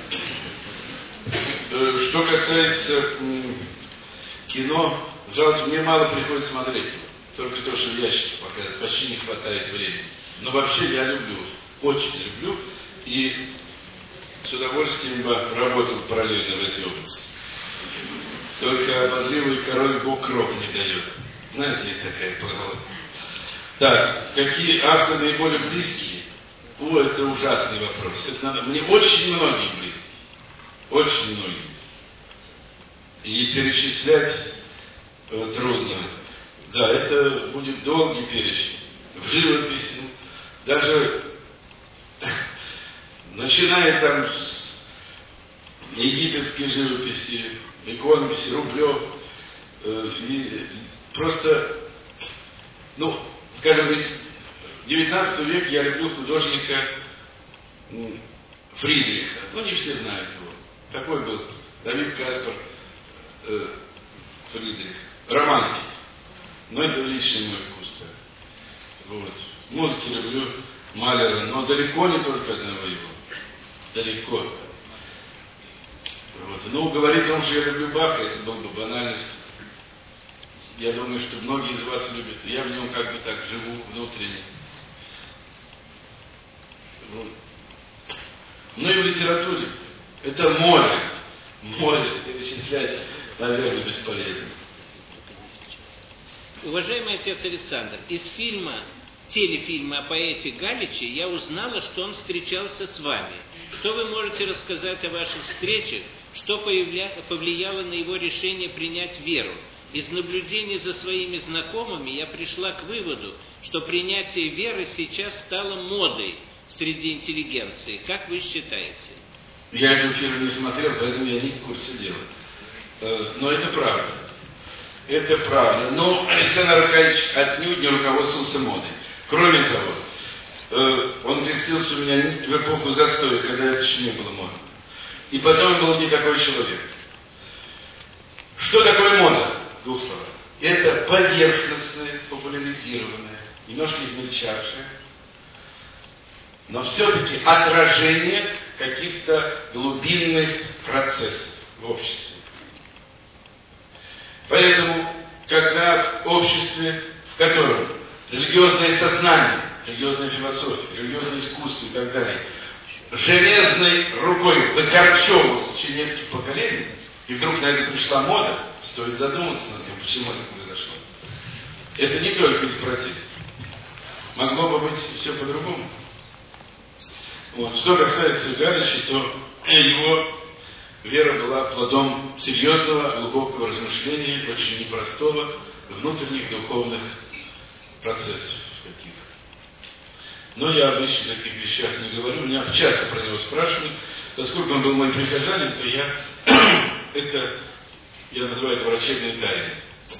Э, что касается м, кино, жалко, мне мало приходится смотреть. Только то, что в ящике показывает. Почти не хватает времени. Но вообще я люблю. Очень люблю. И с удовольствием бы работал параллельно в этой области. Только обозримый король Бог кров не дает. Знаете, есть такая поговорка. Так, какие авторы наиболее близкие? О, это ужасный вопрос. Это надо... Мне очень многие близкие. Очень многие. И перечислять э, трудно. Да, это будет долгий перечень. В живописи, даже начиная там с египетской живописи, иконописи, Рублев, э, и просто, ну, скажем, в девятнадцатом веке я люблю художника Фридриха. Ну, не все знают его. Такой был Давид Каспар э, Фридрих. Романтик. Но это личный мой вкус. Вот. Музыки люблю Малера, но далеко не только одного его. Далеко. Вот. Ну, говорить о том, что я люблю Баха, это было бы банальность. Я думаю, что многие из вас любят. Я в нем как бы так живу внутренне. Вот. Ну и в литературе. Это море. Море. Это вычислять, наверное, бесполезно. Уважаемый отец Александр, из фильма, телефильма о поэте Галиче я узнала, что он встречался с вами. Что вы можете рассказать о ваших встречах? Что появля... повлияло на его решение принять веру? Из наблюдений за своими знакомыми я пришла к выводу, что принятие веры сейчас стало модой среди интеллигенции. Как вы считаете? Я этот фильм не смотрел, поэтому я не в курсе дела. Но это правда. Это правда. Но Александр Аркадьевич отнюдь не руководствовался модой. Кроме того, он крестился у меня в эпоху застоя, когда это еще не было модно. И потом он был не такой человек. Что такое мода? В двух словах. Это поверхностное, популяризированное, немножко измельчавшее, но все-таки отражение каких-то глубинных процессов в обществе. Поэтому, когда в обществе, в котором религиозное сознание, религиозная философия, религиозное искусство и так далее железной рукой выкорчевывалось в течение нескольких поколений, и вдруг на это пришла мода, стоит задуматься над тем, почему это произошло. Это не только из протеста. Могло бы быть все по-другому. Вот. Что касается Галича, то его вера была плодом серьезного, глубокого размышления, очень непростого, внутренних духовных процессов каких. Но я обычно о таких вещах не говорю. Меня часто про него спрашивают. Поскольку он был моим прихожанин, то я это, я называю это врачебной тайной.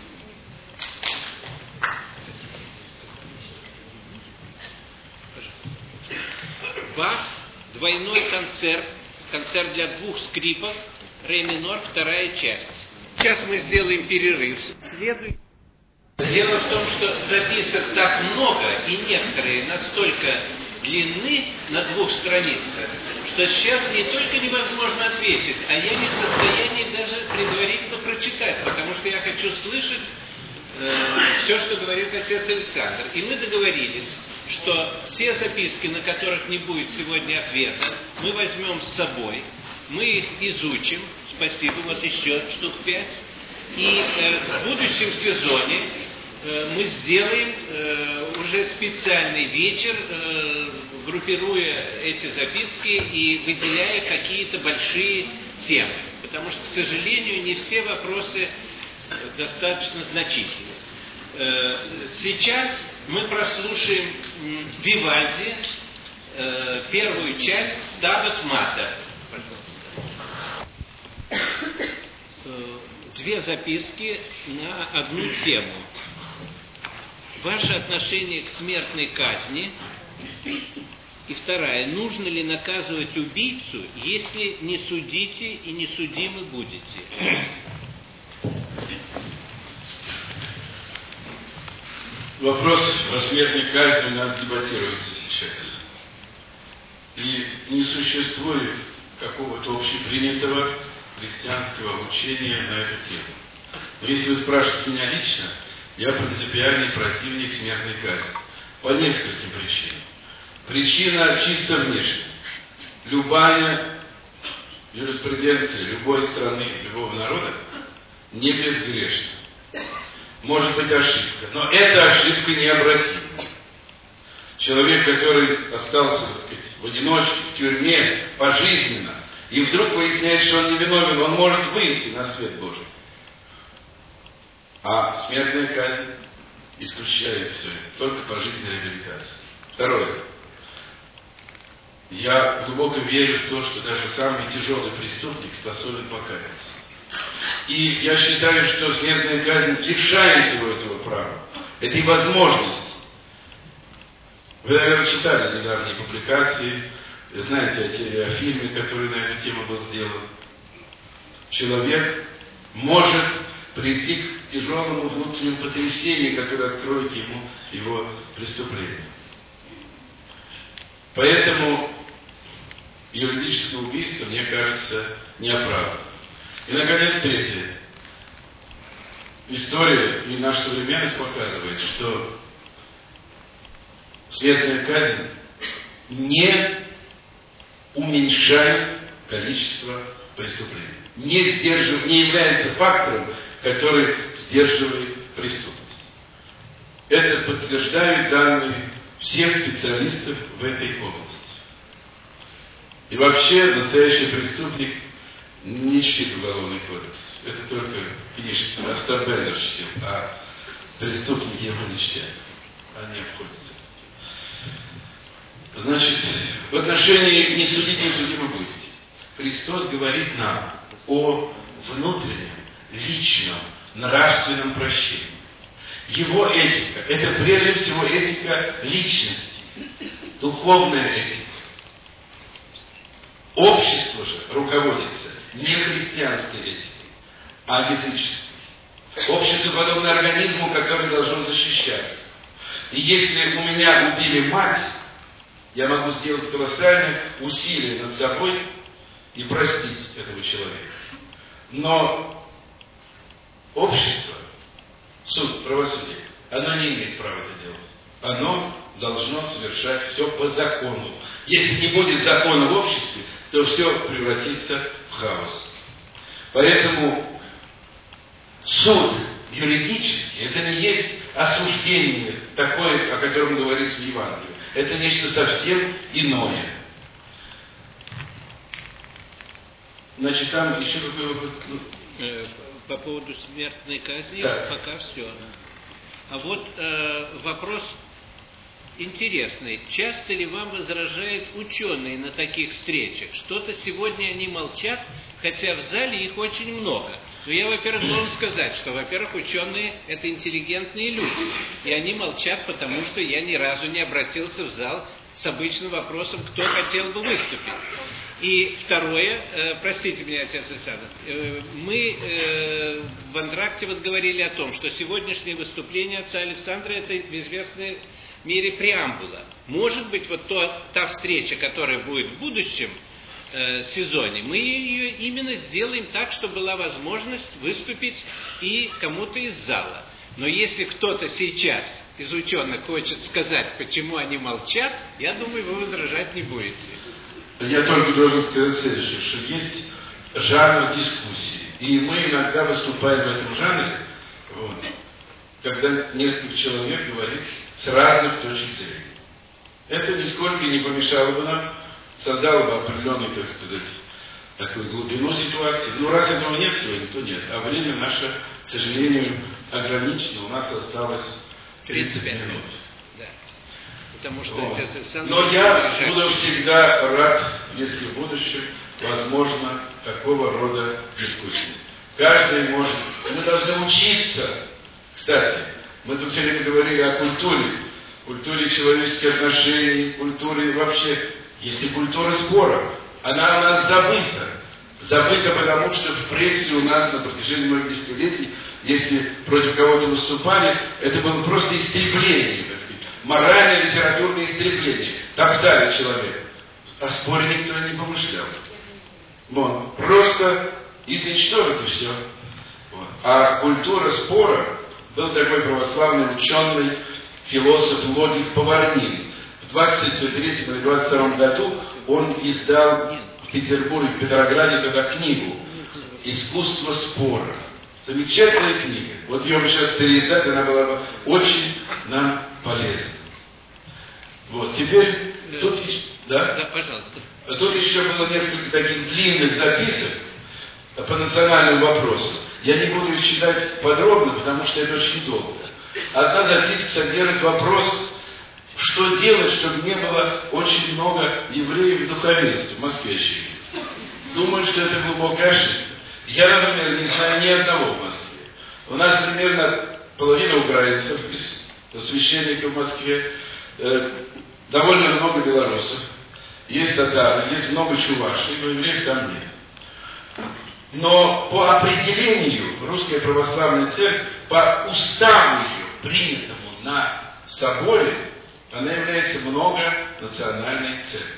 Бах, двойной концерт, концерт для двух скрипок, ре минор, вторая часть. Сейчас мы сделаем перерыв. Следует. Дело в том, что записок так много, и некоторые настолько длинны на двух страницах, что сейчас не только невозможно ответить, а я не в состоянии даже предварительно прочитать, потому что я хочу слышать э, все, что говорит отец Александр. И мы договорились, что все записки, на которых не будет сегодня ответа, мы возьмем с собой, мы их изучим, спасибо, вот еще штук пять, и э, в будущем сезоне э, мы сделаем э, уже специальный вечер, э, группируя эти записки и выделяя какие-то большие темы, потому что, к сожалению, не все вопросы достаточно значительны. Э, сейчас мы прослушаем Вивальди, э, первую часть «Стабат Мата». Э, две записки на одну тему. Ваше отношение к смертной казни. И вторая. Нужно ли наказывать убийцу, если не судите и не судимы будете? Вопрос о смертной казни у нас дебатируется сейчас. И не существует какого-то общепринятого христианского учения на эту тему. Но если вы спрашиваете меня лично, я принципиальный противник смертной казни. По нескольким причинам. Причина чисто внешняя. Любая юриспруденция любой страны, любого народа не безгрешна. Может быть ошибка, но эта ошибка необратима. Человек, который остался, так сказать, в одиночке, в тюрьме, пожизненно, и вдруг выясняет, что он невиновен, он может выйти на свет Божий. А смертная казнь исключает все это, только пожизненная реабилитация. Второе. Я глубоко верю в то, что даже самый тяжелый преступник способен покаяться. И я считаю, что смертная казнь лишает его этого права, этой возможности. Вы, наверное, читали недавние публикации, знаете о телефильме, который на эту тему был сделан. Человек может прийти к тяжелому внутреннему потрясению, которое откроет ему его преступление. Поэтому юридическое убийство, мне кажется, неоправданно. И, наконец, третье. История и наша современность показывает, что смертная казнь не уменьшает количество преступлений, не, сдержив, не является фактором, который сдерживает преступность. Это подтверждают данные всех специалистов в этой области. И вообще настоящий преступник не чтит уголовный кодекс. Это только книжки Астарбендер чтит, а преступники его не чтят. Они обходятся. Значит, в отношении «не судите, не судимы будете». Христос говорит нам о внутреннем, личном, нравственном прощении. Его этика – это прежде всего этика личности, духовная этика. Общество же руководится не христианской этикой, а языческой. Общество подобно организму, который должен защищаться. И если у меня убили мать, я могу сделать колоссальные усилия над собой и простить этого человека. Но общество, суд, правосудие, оно не имеет права это делать. оно должно совершать все по закону. Если не будет закона в обществе, то все превратится в хаос. Поэтому суд юридический, это не есть осуждение такое, о котором говорится в Евангелии. Это нечто совсем иное. Значит, там еще какой вопрос? По поводу смертной казни, да. Пока все. А вот э, вопрос интересный. Часто ли вам возражают ученые на таких встречах? Что-то сегодня они молчат, хотя в зале их очень много. Но я, во-первых, должен сказать, что, во-первых, ученые – это интеллигентные люди. И они молчат, потому что я ни разу не обратился в зал с обычным вопросом, кто хотел бы выступить. И второе, э, простите меня, отец Александр, э, мы э, в антракте вот говорили о том, что сегодняшнее выступление отца Александра – это в известной мере преамбула. Может быть, вот то, та встреча, которая будет в будущем э, сезоне, мы ее именно сделаем так, чтобы была возможность выступить и кому-то из зала. Но если кто-то сейчас из ученых хочет сказать, почему они молчат, я думаю, вы возражать не будете. Я только должен сказать следующее, что есть жанр дискуссии. И мы иногда выступаем в этом жанре, вот, когда несколько человек говорит с разных точек зрения. Это нисколько не помешало бы нам, создало бы определенную, так сказать, такую глубину ситуации. Но раз этого нет сегодня, то нет. А время наше, к сожалению, ограничено. У нас осталось тридцать минут. Да. Потому что вот. отец Александр... Но я буду всегда рад, если в будущем возможно такого рода дискуссии. Каждый может... Мы должны учиться. Кстати, мы тут все время говорили о культуре. Культуре человеческих отношений, культуре вообще... Если культура спора, она у нас забыта. Забыта потому, что в прессе у нас на протяжении многих десятилетий, если против кого-то выступали, это было просто истребление, так сказать. Моральное, литературное истребление. Топтали человека. О споре никто не помышлял. Вот. Просто изничтожить и все. Вот. А культура спора, был такой православный ученый, философ, логик Поварнин. В двадцать третьем или двадцать втором году он издал в Петербурге, в Петрограде тогда книгу «Искусство спора». Замечательная книга. Вот ее бы сейчас переиздать, она была бы очень нам полезна. Вот, теперь да. тут, да? Да, пожалуйста. Тут еще было несколько таких длинных записок по национальному вопросу. Я не буду их читать подробно, потому что это очень долго. Одна записка содержит вопрос, что делать, чтобы не было очень много евреев в духовенстве в Москве. Думаю, что это глубокая ошибка. Я, например, не знаю ни одного в Москве. У нас примерно половина украинцев из священников в Москве, э, довольно много белорусов, есть татары, есть много чувашей, но евреев там нет. Но по определению Русская Православная Церковь, по уставу ее, принятому на соборе, она является многонациональной церковью.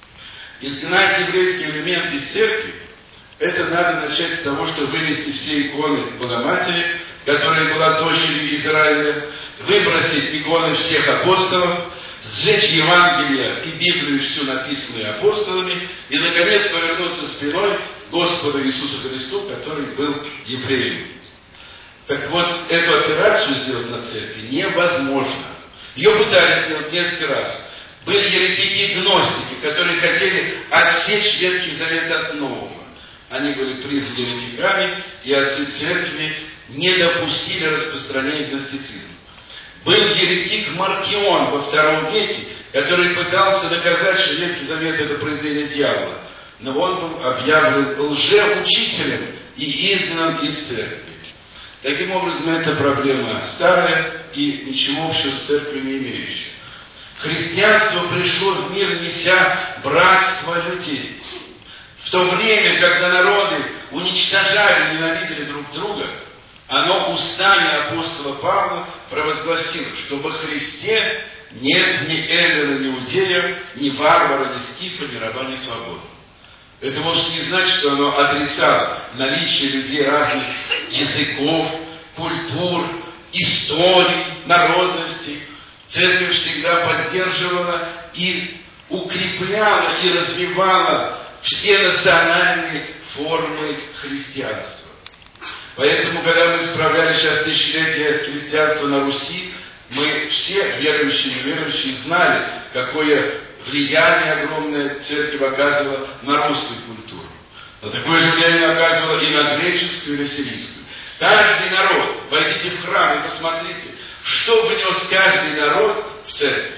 Изгнать еврейский элемент из церкви, это надо начать с того, что вынести все иконы Богоматери, которая была дочерью Израиля, выбросить иконы всех апостолов, сжечь Евангелие и Библию всю написанную апостолами, и, наконец, повернуться спиной к Господу Иисусу Христу, который был евреем. Так вот, эту операцию сделать на церкви невозможно. Ее пытались сделать несколько раз. Были еретики и гностики, которые хотели отсечь Ветхий Завет от Нового. Они были признаны еретиками, и отцы церкви не допустили распространения гностицизма. Был еретик Маркион во втором веке, который пытался доказать, что Ветхий Завет — это произведение дьявола. Но он был объявлен лжеучителем и изгнан из церкви. Таким образом, эта проблема старая и ничего общего с церковью не имеющая. Христианство пришло в мир, неся братство людей. В то время, когда народы уничтожали и ненавидели друг друга, оно устами апостола Павла провозгласило, что во Христе нет ни эллина, ни иудея, ни варвара, ни скифа, ни раба, ни свободы. Это вовсе не значит, что оно отрицало наличие людей разных языков, культур, историй, народностей. Церковь всегда поддерживала и укрепляла и развивала все национальные формы христианства. Поэтому, когда мы справляли сейчас тысячелетие христианства на Руси, мы все, верующие и неверующие, знали, какое влияние огромное церковь оказывала на русскую культуру. Но такое же влияние оказывало и на греческую, и на сирийскую. Каждый народ, войдите в храм и посмотрите, что внес каждый народ в церковь.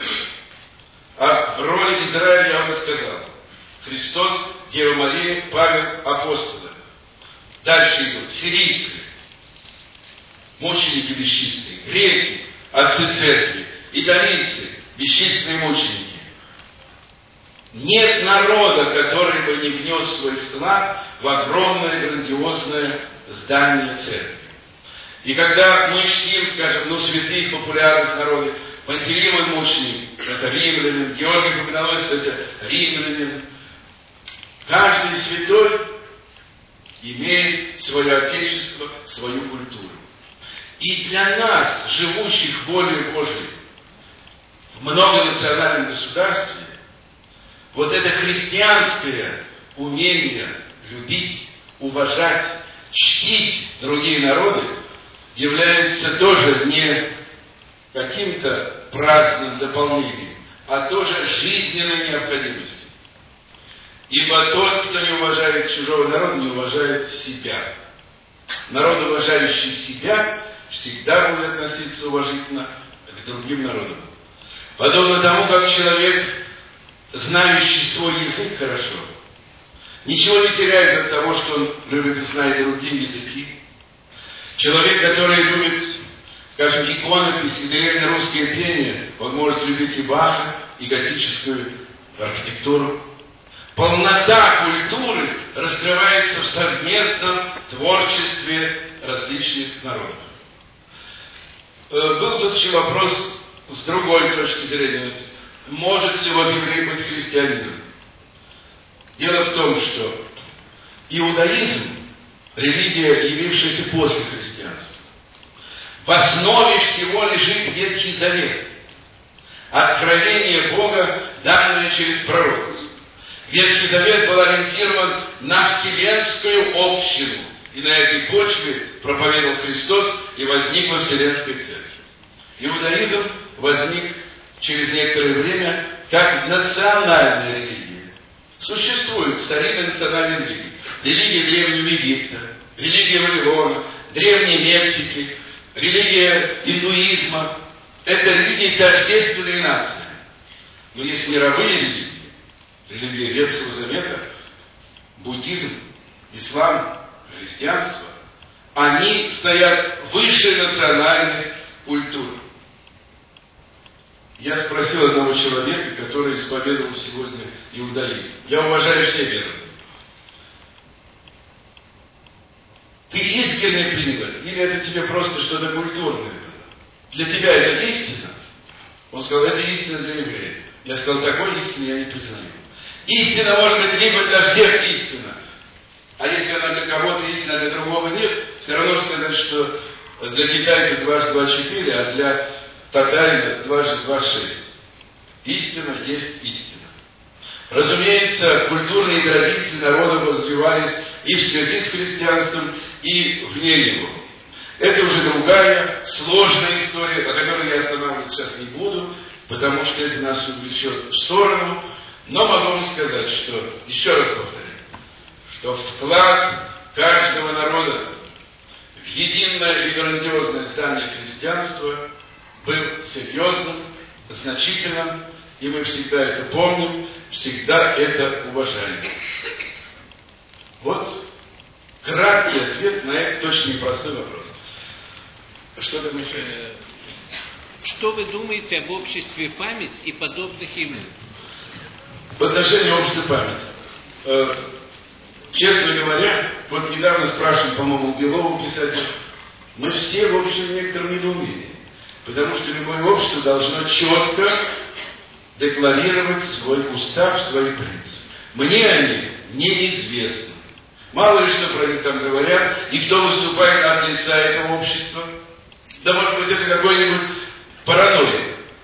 О роли Израиля я вам сказал. Христос, Дева Мария, Павел, апостолы. Дальше идут сирийцы, мученики бесчистые, греки, отцы церкви, италийцы, бесчисленные мученики. Нет народа, который бы не внес свой вклад в огромное грандиозное здание церкви. И когда мы чтим, скажем, ну, святых популярных народов, Пантелеймон мученик, это римлянин, Георгий Победоносец, это римлянин. Каждый святой имеет свое отечество, свою культуру. И для нас, живущих волей Божией в многонациональном государстве, вот это христианское умение любить, уважать, чтить другие народы является тоже не каким-то праздным дополнением, а тоже жизненной необходимостью. Ибо тот, кто не уважает чужого народа, не уважает себя. Народ, уважающий себя, всегда будет относиться уважительно к другим народам. Подобно тому, как человек, знающий свой язык хорошо, ничего не теряет от того, что он любит и знает другие языки. Человек, который любит, скажем, иконопись и древнерусское пение, он может любить и Баха, и готическую архитектуру. Полнота культуры раскрывается в совместном творчестве различных народов. Был тут еще вопрос с другой точки зрения. Может ли вот еврей быть христианином? Дело в том, что иудаизм – религия, явившаяся после христианства. В основе всего лежит Ветхий Завет. Откровение Бога, данное через пророков. Ветхий Завет был ориентирован на вселенскую общину. И на этой почве проповедовал Христос, и возникла Вселенская Церковь. Иудаизм возник через некоторое время как национальная религия. Существуют старинные национальные религии. Религия Древнего Египта, религия Вавилона, Древней Мексики, религия индуизма. Это религии тождественные нации. Но есть мировые религии. Религия Ветхого Завета, буддизм, ислам, христианство, они стоят выше национальных культур. Я спросил одного человека, который исповедовал сегодня иудаизм. Я уважаю все веры. Ты искренне принял это? Или это тебе просто что-то культурное было? Для тебя это истина? Он сказал, это истина для еврея. Я сказал, такой истины я не признаю. Истина может быть либо для всех истина. А если она для кого-то истина, а для другого нет, все равно сказать, что для китайца дважды два четыре, а для татарина дважды два шесть. Истина есть истина. Разумеется, культурные традиции народа развивались и в связи с христианством, и вне него. Это уже другая, сложная история, о которой я останавливаться сейчас не буду, потому что это нас увлечет в сторону. Но могу вам сказать, что, еще раз повторяю, что вклад каждого народа в единое и грандиозное здание христианства был серьезным, значительным, и мы всегда это помним, всегда это уважаем. Вот краткий ответ на этот очень непростой вопрос. Что там еще? Что вы думаете об обществе «Память» и подобных ему? В отношении общества «Память». Э, честно говоря, вот недавно спрашивали, по-моему, Белову писателя, мы все, в общем, в некотором недоумении. Потому что любое общество должно четко декларировать свой устав, свои принципы. Мне они неизвестны. Мало ли что про них там говорят, и кто выступает от лица этого общества. Да может быть это какой-нибудь параноик,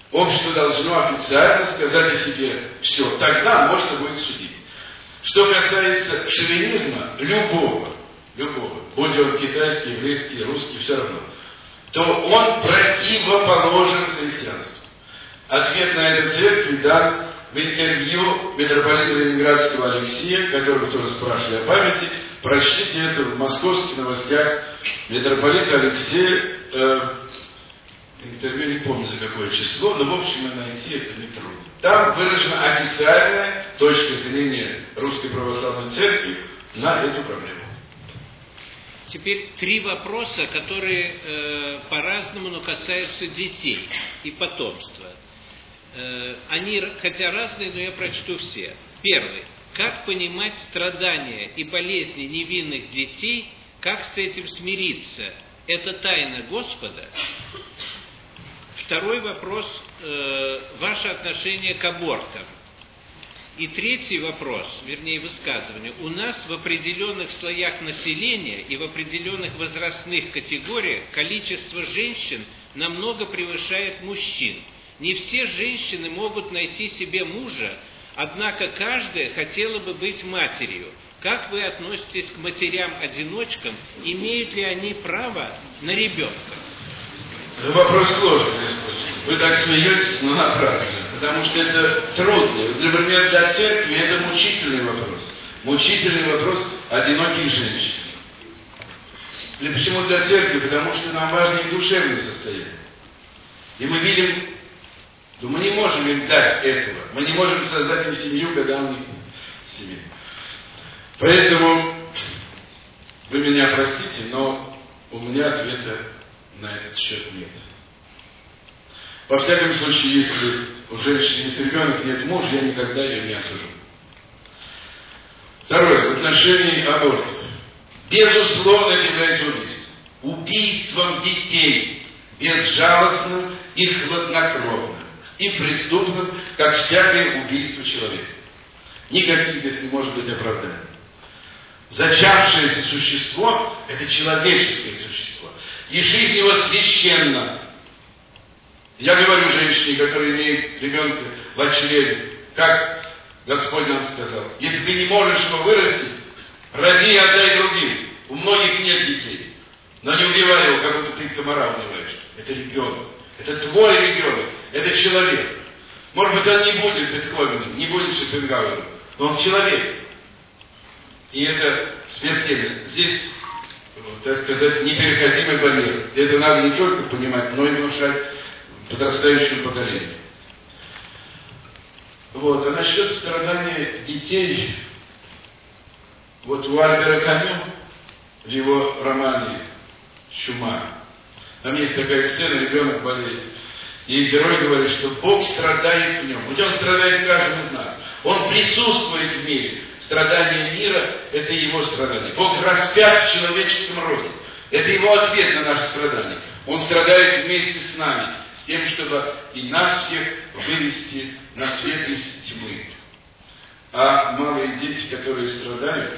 Общество должно официально сказать о себе все. Тогда можно будет судить. Что касается шовинизма, любого, любого, будь он китайский, еврейский, русский, все равно, то он противоположен христианству. Ответ на это церкви дан в интервью митрополита Ленинградского Алексея, которого тоже спрашивали о памяти. Прочтите это в московских новостях митрополита Алексея. Э, интервью не помню за какое число, но в общем найти это нетрудно. Там выражена официальная точка зрения Русской Православной Церкви на эту проблему. Теперь три вопроса, которые э, по-разному, но касаются детей и потомства. Э, они хотя разные, но я прочту все. Первый. Как понимать страдания и болезни невинных детей, как с этим смириться? Это тайна Господа? Второй вопрос. Э, ваше отношение к абортам. И третий вопрос, вернее высказывание. У нас в определенных слоях населения и в определенных возрастных категориях количество женщин намного превышает мужчин. Не все женщины могут найти себе мужа, однако каждая хотела бы быть матерью. Как вы относитесь к матерям-одиночкам? Имеют ли они право на ребенка? Это вопрос сложный. Вы так смеетесь, но напрасно. Потому что это трудно. Например, для церкви это мучительный вопрос. Мучительный вопрос одиноких женщин. Или почему для церкви? Потому что нам важно их душевное состояние. И мы видим, что мы не можем им дать этого. Мы не можем создать им семью, когда у них семья. Поэтому вы меня простите, но у меня ответа на этот счет нет. Во всяком случае, если у женщины есть ребенок, нет мужа, я никогда ее не осужу. Второе. В отношении абортов. Безусловно, это является убийством. Убийством детей. Безжалостным и хладнокровным. И преступным, как всякое убийство человека. Никаких здесь не может быть оправданий. Зачавшееся существо – это человеческое существо. И жизнь его священна. Я говорю женщине, которая имеет ребенка в чреве, как Господь нам сказал, если ты не можешь его вырастить, роди и отдай другим. У многих нет детей. Но не убивай его, как будто ты комара убиваешь. Это ребенок. Это твой ребенок. Это человек. Может быть, он не будет Бетховеном, не будет Шопенгауэром, но он человек. И это смертельно. Здесь, так сказать, непереходимый барьер. Это надо не только понимать, но и внушать подрастающему поколению. Вот. А насчет страдания детей, вот у Альбера Камю в его романе «Чума», там есть такая сцена, ребенок болеет. И герой говорит, что Бог страдает в нем. Ведь он страдает в каждом из нас. Он присутствует в мире. Страдание мира – это его страдание. Бог распят в человеческом роде. Это его ответ на наши страдания. Он страдает вместе с нами, с тем, чтобы и нас всех вывести на свет из тьмы. А малые дети, которые страдают,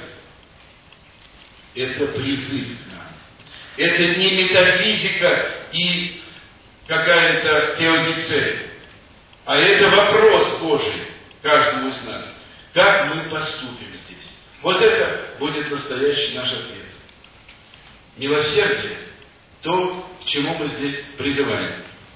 это призыв к нам. Это не метафизика и какая-то теодицея, а это вопрос Божий каждому из нас. Как мы поступим здесь? Вот это будет настоящий наш ответ. Милосердие – то, к чему мы здесь призываем.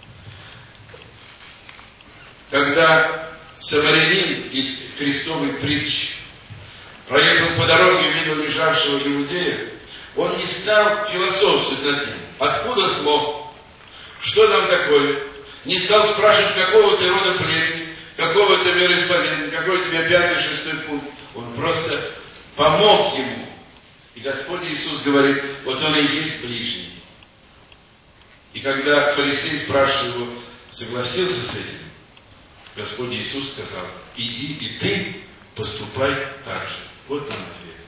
Когда самарянин из Христовой притчи проехал по дороге и увидел лежавшего иудея, он не стал философствовать над ним. Откуда зло? Что там такое? Не стал спрашивать, какого ты рода племени, какого ты вероисповедания, какой у тебя пятый, шестой пункт. Он просто помог ему. И Господь Иисус говорит, вот он и есть ближний. И когда фарисей спрашивал его, согласился с этим, Господь Иисус сказал, иди и ты поступай так же. Вот нам ответ.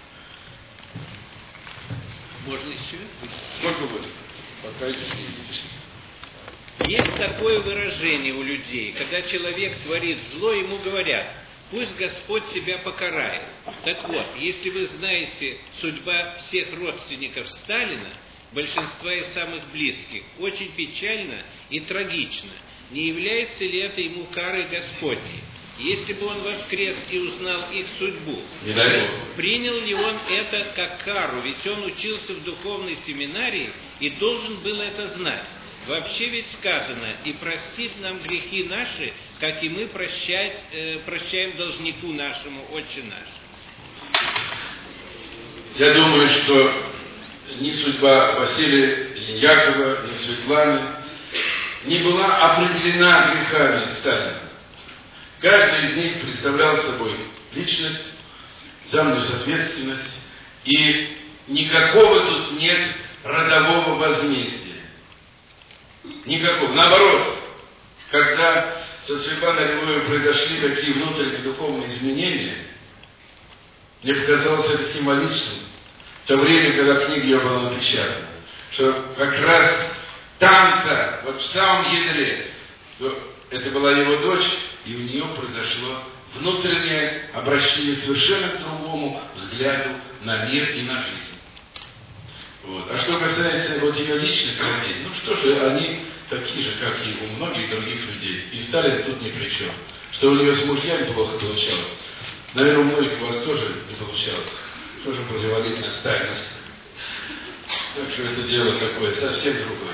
Можно еще? Сколько будет? Пока еще есть. Есть такое выражение у людей, когда человек творит зло, ему говорят, пусть Господь тебя покарает. Так вот, если вы знаете судьба всех родственников Сталина, большинства из самых близких, очень печально и трагично. не является ли это ему карой Господней? Если бы он воскрес и узнал их судьбу, принял ли он это как кару? Ведь он учился в духовной семинарии и должен был это знать. Вообще ведь сказано: и простит нам грехи наши, как и мы прощать, э, прощаем должнику нашему, Отче наш. Я думаю, что ни судьба Василия или Якова, ни Светланы не была определена грехами Сталина. Каждый из них представлял собой личность, взаимную ответственность, и никакого тут нет родового возмездия. Никакого. Наоборот, когда со Светланой Львовой произошли такие внутренние духовные изменения, мне показалось это символичным. В то время, когда книга ее была напечатана, что как раз там-то, вот в самом ядре, это была его дочь, и у нее произошло внутреннее обращение совершенно к другому взгляду на мир и на жизнь. Вот. А что касается вот ее личных родителей, ну что же, они такие же, как и у многих других людей. И Сталин тут ни при чем. Что у нее с мужьями плохо получалось. Наверное, у многих у вас тоже не получалось. Что же противоводить на стальность? Так что это дело такое, совсем другое.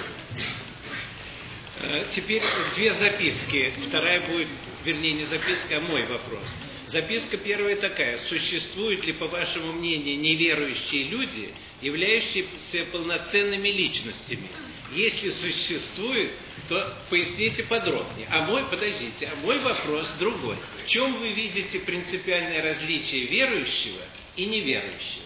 Теперь две записки. Вторая будет, вернее, не записка, а мой вопрос. Записка первая такая: существуют ли, по вашему мнению, неверующие люди, являющиеся полноценными личностями? Если существуют, то поясните подробнее. А мой, подождите, а мой вопрос другой. В чем вы видите принципиальное различие верующего и неверующего?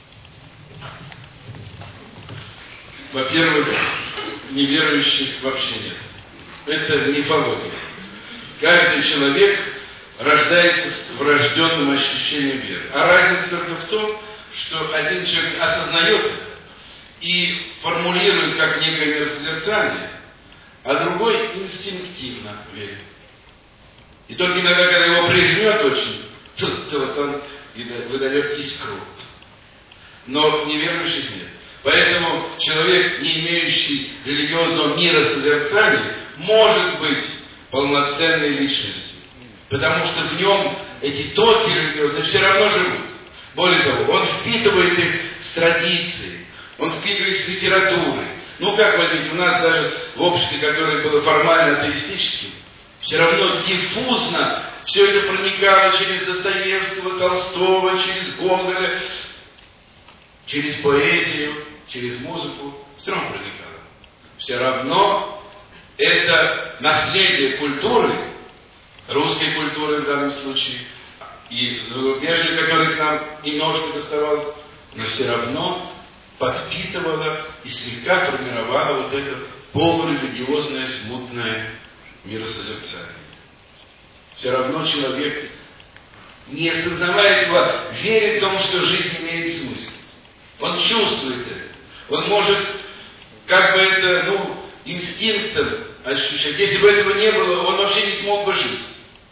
Во-первых, неверующих вообще нет. Это мифология. Каждый человек рождается с врожденным ощущением веры. А разница только в том, что один человек осознает и формулирует как некое миросозерцание, а другой инстинктивно верит. И только иногда, когда его прижмет очень, то он выдает искру. Но неверующих нет. Поэтому человек, не имеющий религиозного миросозерцания, может быть полноценной личностью. Потому что в нем эти токи религиозные все равно живут. Более того, он впитывает их с традиции, он впитывает с литературы. Ну как возьмите, у нас даже в обществе, которое было формально атеистическим, все равно диффузно все это проникало через Достоевского, Толстого, через Гоголя, через поэзию, через музыку, все равно проникало. Все равно это наследие культуры, русской культуры в данном случае, и зарубежной, которой нам немножко доставалось, но все равно подпитывало и слегка формировало вот это полурелигиозное, смутное миросозерцание. Все равно человек, не осознавая этого, верит в том, что жизнь имеет смысл. Он чувствует это. Он может, как бы это, ну, инстинктом ощущать. Если бы этого не было, он вообще не смог бы жить.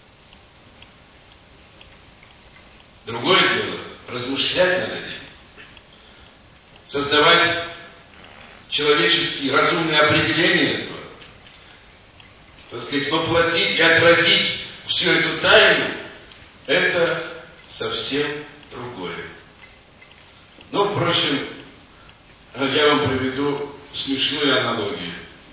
Другое дело, размышлять над этим. Создавать человеческие разумные определения этого. Так сказать, воплотить и отразить всю эту тайну, это совсем другое. Ну, впрочем, я вам приведу смешную аналогию.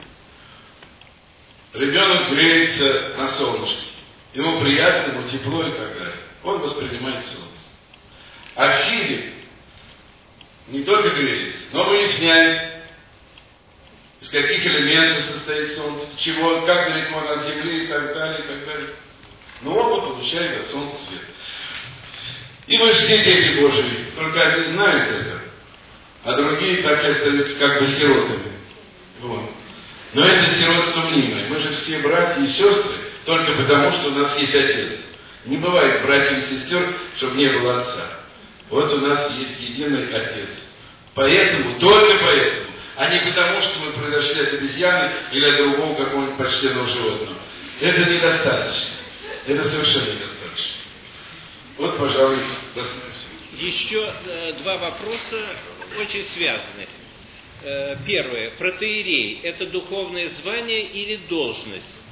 Ребенок греется на солнышке. Ему приятно, ему тепло и так далее. Он воспринимает солнце. А физик не только греется, но выясняет, из каких элементов состоит солнце, чего, как далеко он от Земли и так далее, и так далее. Но оба получают от солнца свет. И мы все дети Божьи, только одни знают это, а другие так и остаются как бы сиротами. Вот. Но это сиротство мнимое. Мы же все братья и сестры, только потому, что у нас есть отец. Не бывает братьев и сестер, чтобы не было отца. Вот у нас есть единый отец. Поэтому, только поэтому, а не потому, что мы произошли от обезьяны или от другого какого-нибудь почтенного животного. Это недостаточно. Это совершенно недостаточно. Вот, пожалуй, посмотрим. Еще э, два вопроса очень связаны. Э, первое. Протоиерей – это духовное звание или должность?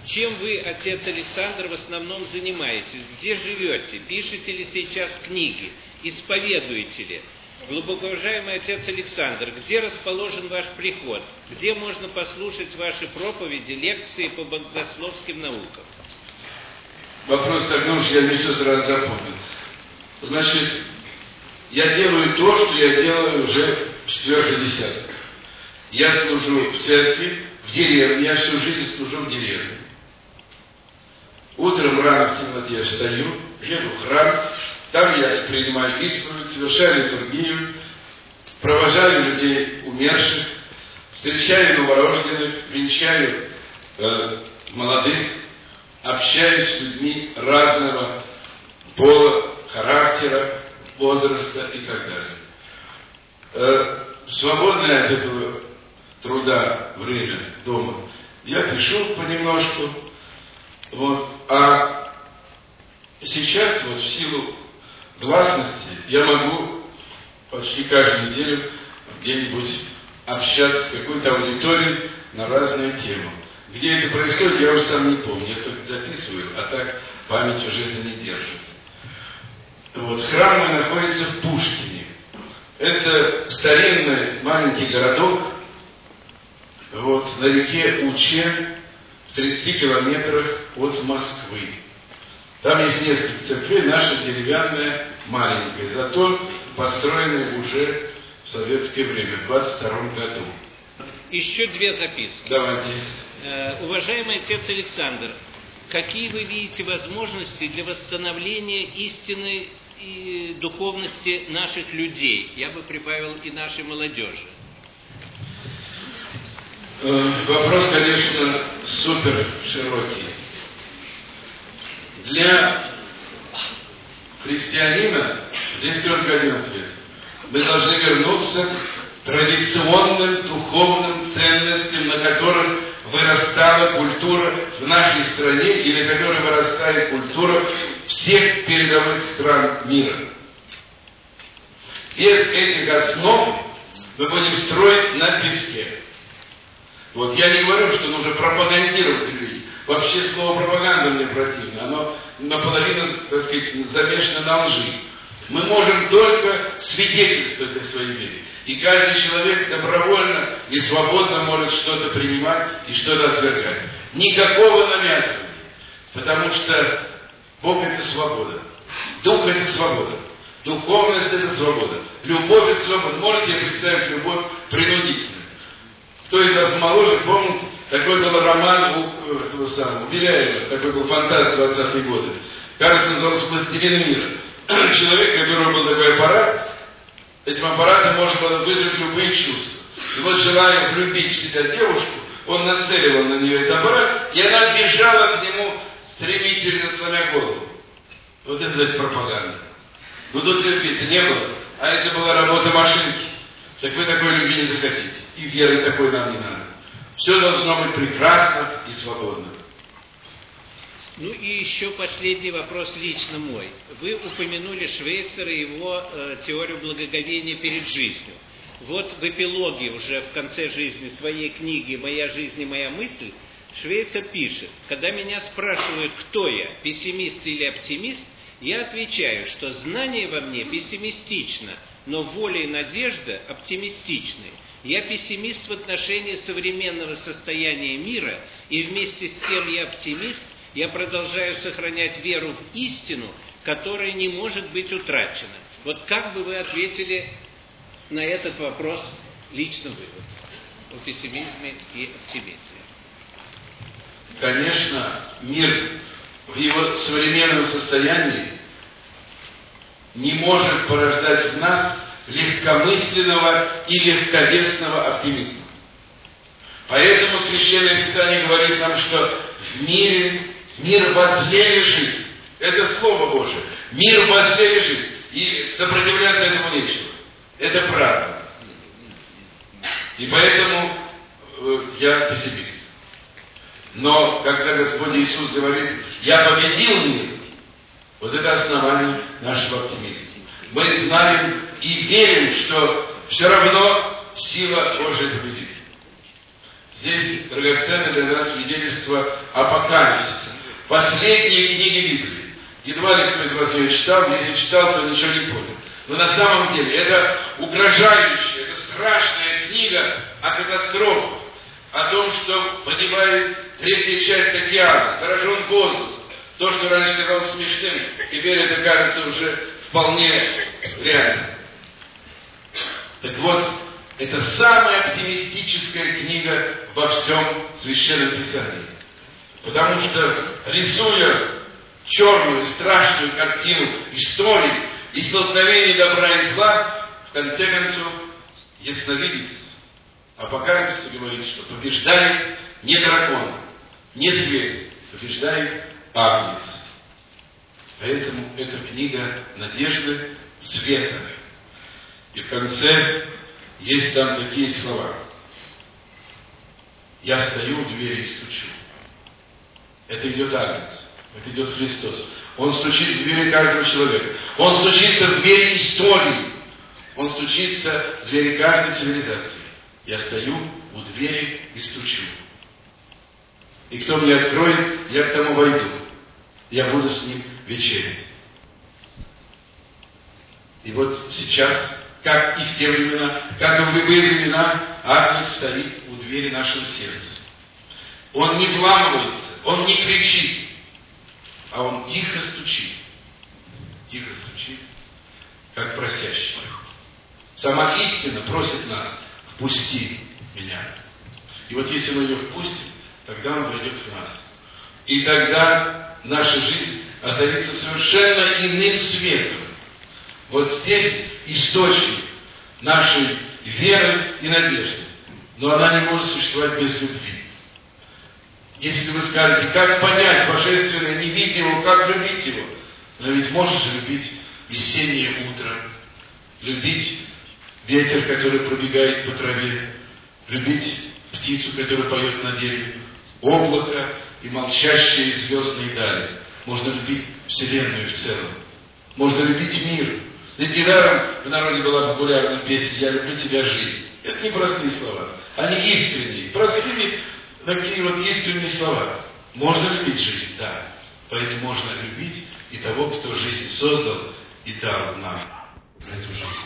Чем вы, отец Александр, в основном занимаетесь? Где живете? Пишете ли сейчас книги? Исповедуете ли? Глубокоуважаемый отец Александр, где расположен ваш приход? Где можно послушать ваши проповеди, лекции по богословским наукам? Вопрос так, ну уж я не все сразу запомнил. Значит, я делаю то, что я делаю уже четвертый десяток. Я служу в церкви, в деревне, я всю жизнь служу в деревне. Утром рано в темноте я встаю, еду в храм, там я принимаю исповедь, совершаю литургию, провожаю людей умерших, встречаю новорожденных, венчаю э, молодых, общаюсь с людьми разного пола, характера, возраста и так далее. Э, свободное от этого труда время дома я пишу понемножку. Вот. А сейчас, вот в силу гласности, я могу почти каждую неделю где-нибудь общаться с какой-то аудиторией на разные темы. Где это происходит, я уже сам не помню. Я только записываю, а так память уже это не держит. Вот. Храм мой находится в Пушкине. Это старинный маленький городок, вот, на реке Уче, в тридцати километрах от Москвы. Там есть несколько церквей, наша деревянная маленькая, зато построенная уже в советское время, в двадцать втором году. Еще две записки. Давайте. Э, уважаемый отец Александр, какие вы видите возможности для восстановления истинной и духовности наших людей? Я бы прибавил и нашей молодежи. Вопрос, конечно, супер широкий. Для христианина здесь только один ответ. Мы должны вернуться к традиционным духовным ценностям, на которых вырастала культура в нашей стране и на которой вырастает культура всех передовых стран мира. Без этих основ мы будем строить на песке. Вот я не говорю, что нужно пропагандировать религию. Вообще слово пропаганда мне противно. Оно наполовину, так сказать, замешано на лжи. Мы можем только свидетельствовать о своей вере. И каждый человек добровольно и свободно может что-то принимать и что-то отвергать. Никакого навязывания. Потому что Бог — это свобода. Дух — это свобода. Духовность — это свобода. Любовь — это свобода. Можете себе представить любовь принудительную? Кто из вас моложе, помнит, такой был роман у этого самого, у Беляева, такой был фантаст двадцатые годы. Кажется, назывался «Властелин мира». Человек, у которого был такой аппарат, этим аппаратом можно было вызвать любые чувства. И вот, желая влюбить в себя девушку, он нацеливал на нее этот аппарат, и она бежала к нему, стремительно сломя голову. Вот это, значит, пропаганда. Но тут любви-то не было, а это была работа машинки. Так вы такой любви не захотите. И веры такой нам не надо. Все должно быть прекрасно и свободно. Ну и еще последний вопрос лично мой. Вы упомянули Швейцера и его э, теорию благоговения перед жизнью. Вот в эпилоге уже в конце жизни своей книги «Моя жизнь и моя мысль» Швейцер пишет: когда меня спрашивают, кто я, пессимист или оптимист, я отвечаю, что знание во мне пессимистично, но воля и надежда оптимистичны. Я пессимист в отношении современного состояния мира, и вместе с тем я оптимист, я продолжаю сохранять веру в истину, которая не может быть утрачена. Вот как бы вы ответили на этот вопрос лично вы, о пессимизме и оптимизме? Конечно, мир в его современном состоянии не может порождать в нас легкомысленного и легковесного оптимизма. Поэтому Священное Писание говорит нам, что в мире мир возле лежит. Это Слово Божие. Мир возле лежит. И сопротивляться этому нечего. Это правда. И поэтому э, я пессимист. Но, когда Господь Иисус говорит, я победил мир, вот это основание нашего оптимизма. Мы знаем и верим, что все равно сила Божия победит. Здесь драгоценно для нас свидетельство апокалипсиса. Последние книги Библии. Едва ли кто из вас ее читал, если читал, то ничего не понял. Но на самом деле это угрожающая, это страшная книга о катастрофах, о том, что погибает третья часть океана, заражен воздух. То, что раньше казалось смешным, теперь это кажется уже вполне реальным. Так вот, это самая оптимистическая книга во всем Священном Писании. Потому что, рисуя черную, страшную картину истории и столкновения добра и зла, в конце концов, ясновидец Апокалипсиса говорит, что побеждает не дракон, не зверь, побеждает Агнец. Поэтому эта книга надежды, света. И в конце есть там такие слова. Я стою у двери и стучу. Это идет Агнец, это идет Христос. Он стучит в двери каждого человека. Он стучится в двери истории. Он стучится в двери каждой цивилизации. Я стою у двери и стучу. И кто мне откроет, я к тому войду. Я буду с ним вечерять. И вот сейчас, как и в те времена, как и в любые времена, Агнец стоит у двери нашего сердца. Он не вламывается, он не кричит, а он тихо стучит. Тихо стучит, как просящий. Сама истина просит нас: впусти меня. И вот если мы ее впустим, тогда он войдет в нас. И тогда наша жизнь озарится совершенно иным светом. Вот здесь источник нашей веры и надежды. Но она не может существовать без любви. Если вы скажете, как понять божественное, не видя его, как любить его? Но ведь можешь любить весеннее утро, любить ветер, который пробегает по траве, любить птицу, которая поет на дереве, облако и молчащие звездные дали. Можно любить Вселенную в целом. Можно любить мир. Ведь недаром в народе была популярная песня «Я люблю тебя, жизнь». Это не простые слова. Они искренние. Простые такие вот искренние слова. Можно любить жизнь, да. Поэтому можно любить и того, кто жизнь создал и дал нам эту жизнь.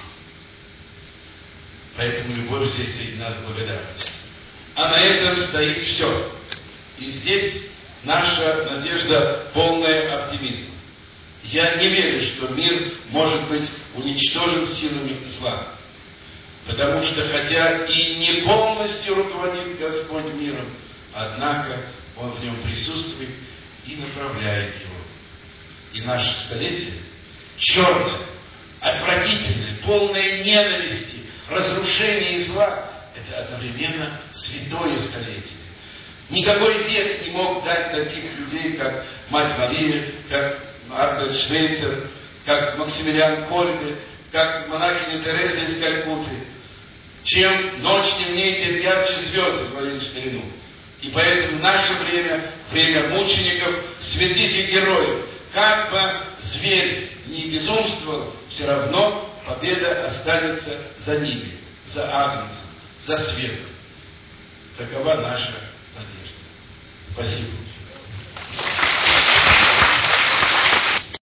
Поэтому любовь здесь среди нас благодарность. А на этом стоит все. И здесь наша надежда полная оптимизма. Я не верю, что мир может быть уничтожен силами зла. Потому что, хотя и не полностью руководит Господь миром, однако Он в нем присутствует и направляет его. И наше столетие черное, отвратительное, полное ненависти, разрушения и зла — это одновременно святое столетие. Никакой век не мог дать таких людей, как Мать Мария, как Альберт Швейцер, как Максимилиан Кольбе, как монахиня Тереза из Калькутты. Чем ночь темнее, тем ярче звезды, говорили в старину. И поэтому наше время, время мучеников, святых и героев. Как бы зверь не безумствовал, все равно победа останется за ними, за Агнцем, за светом. Такова наша надежда. Спасибо.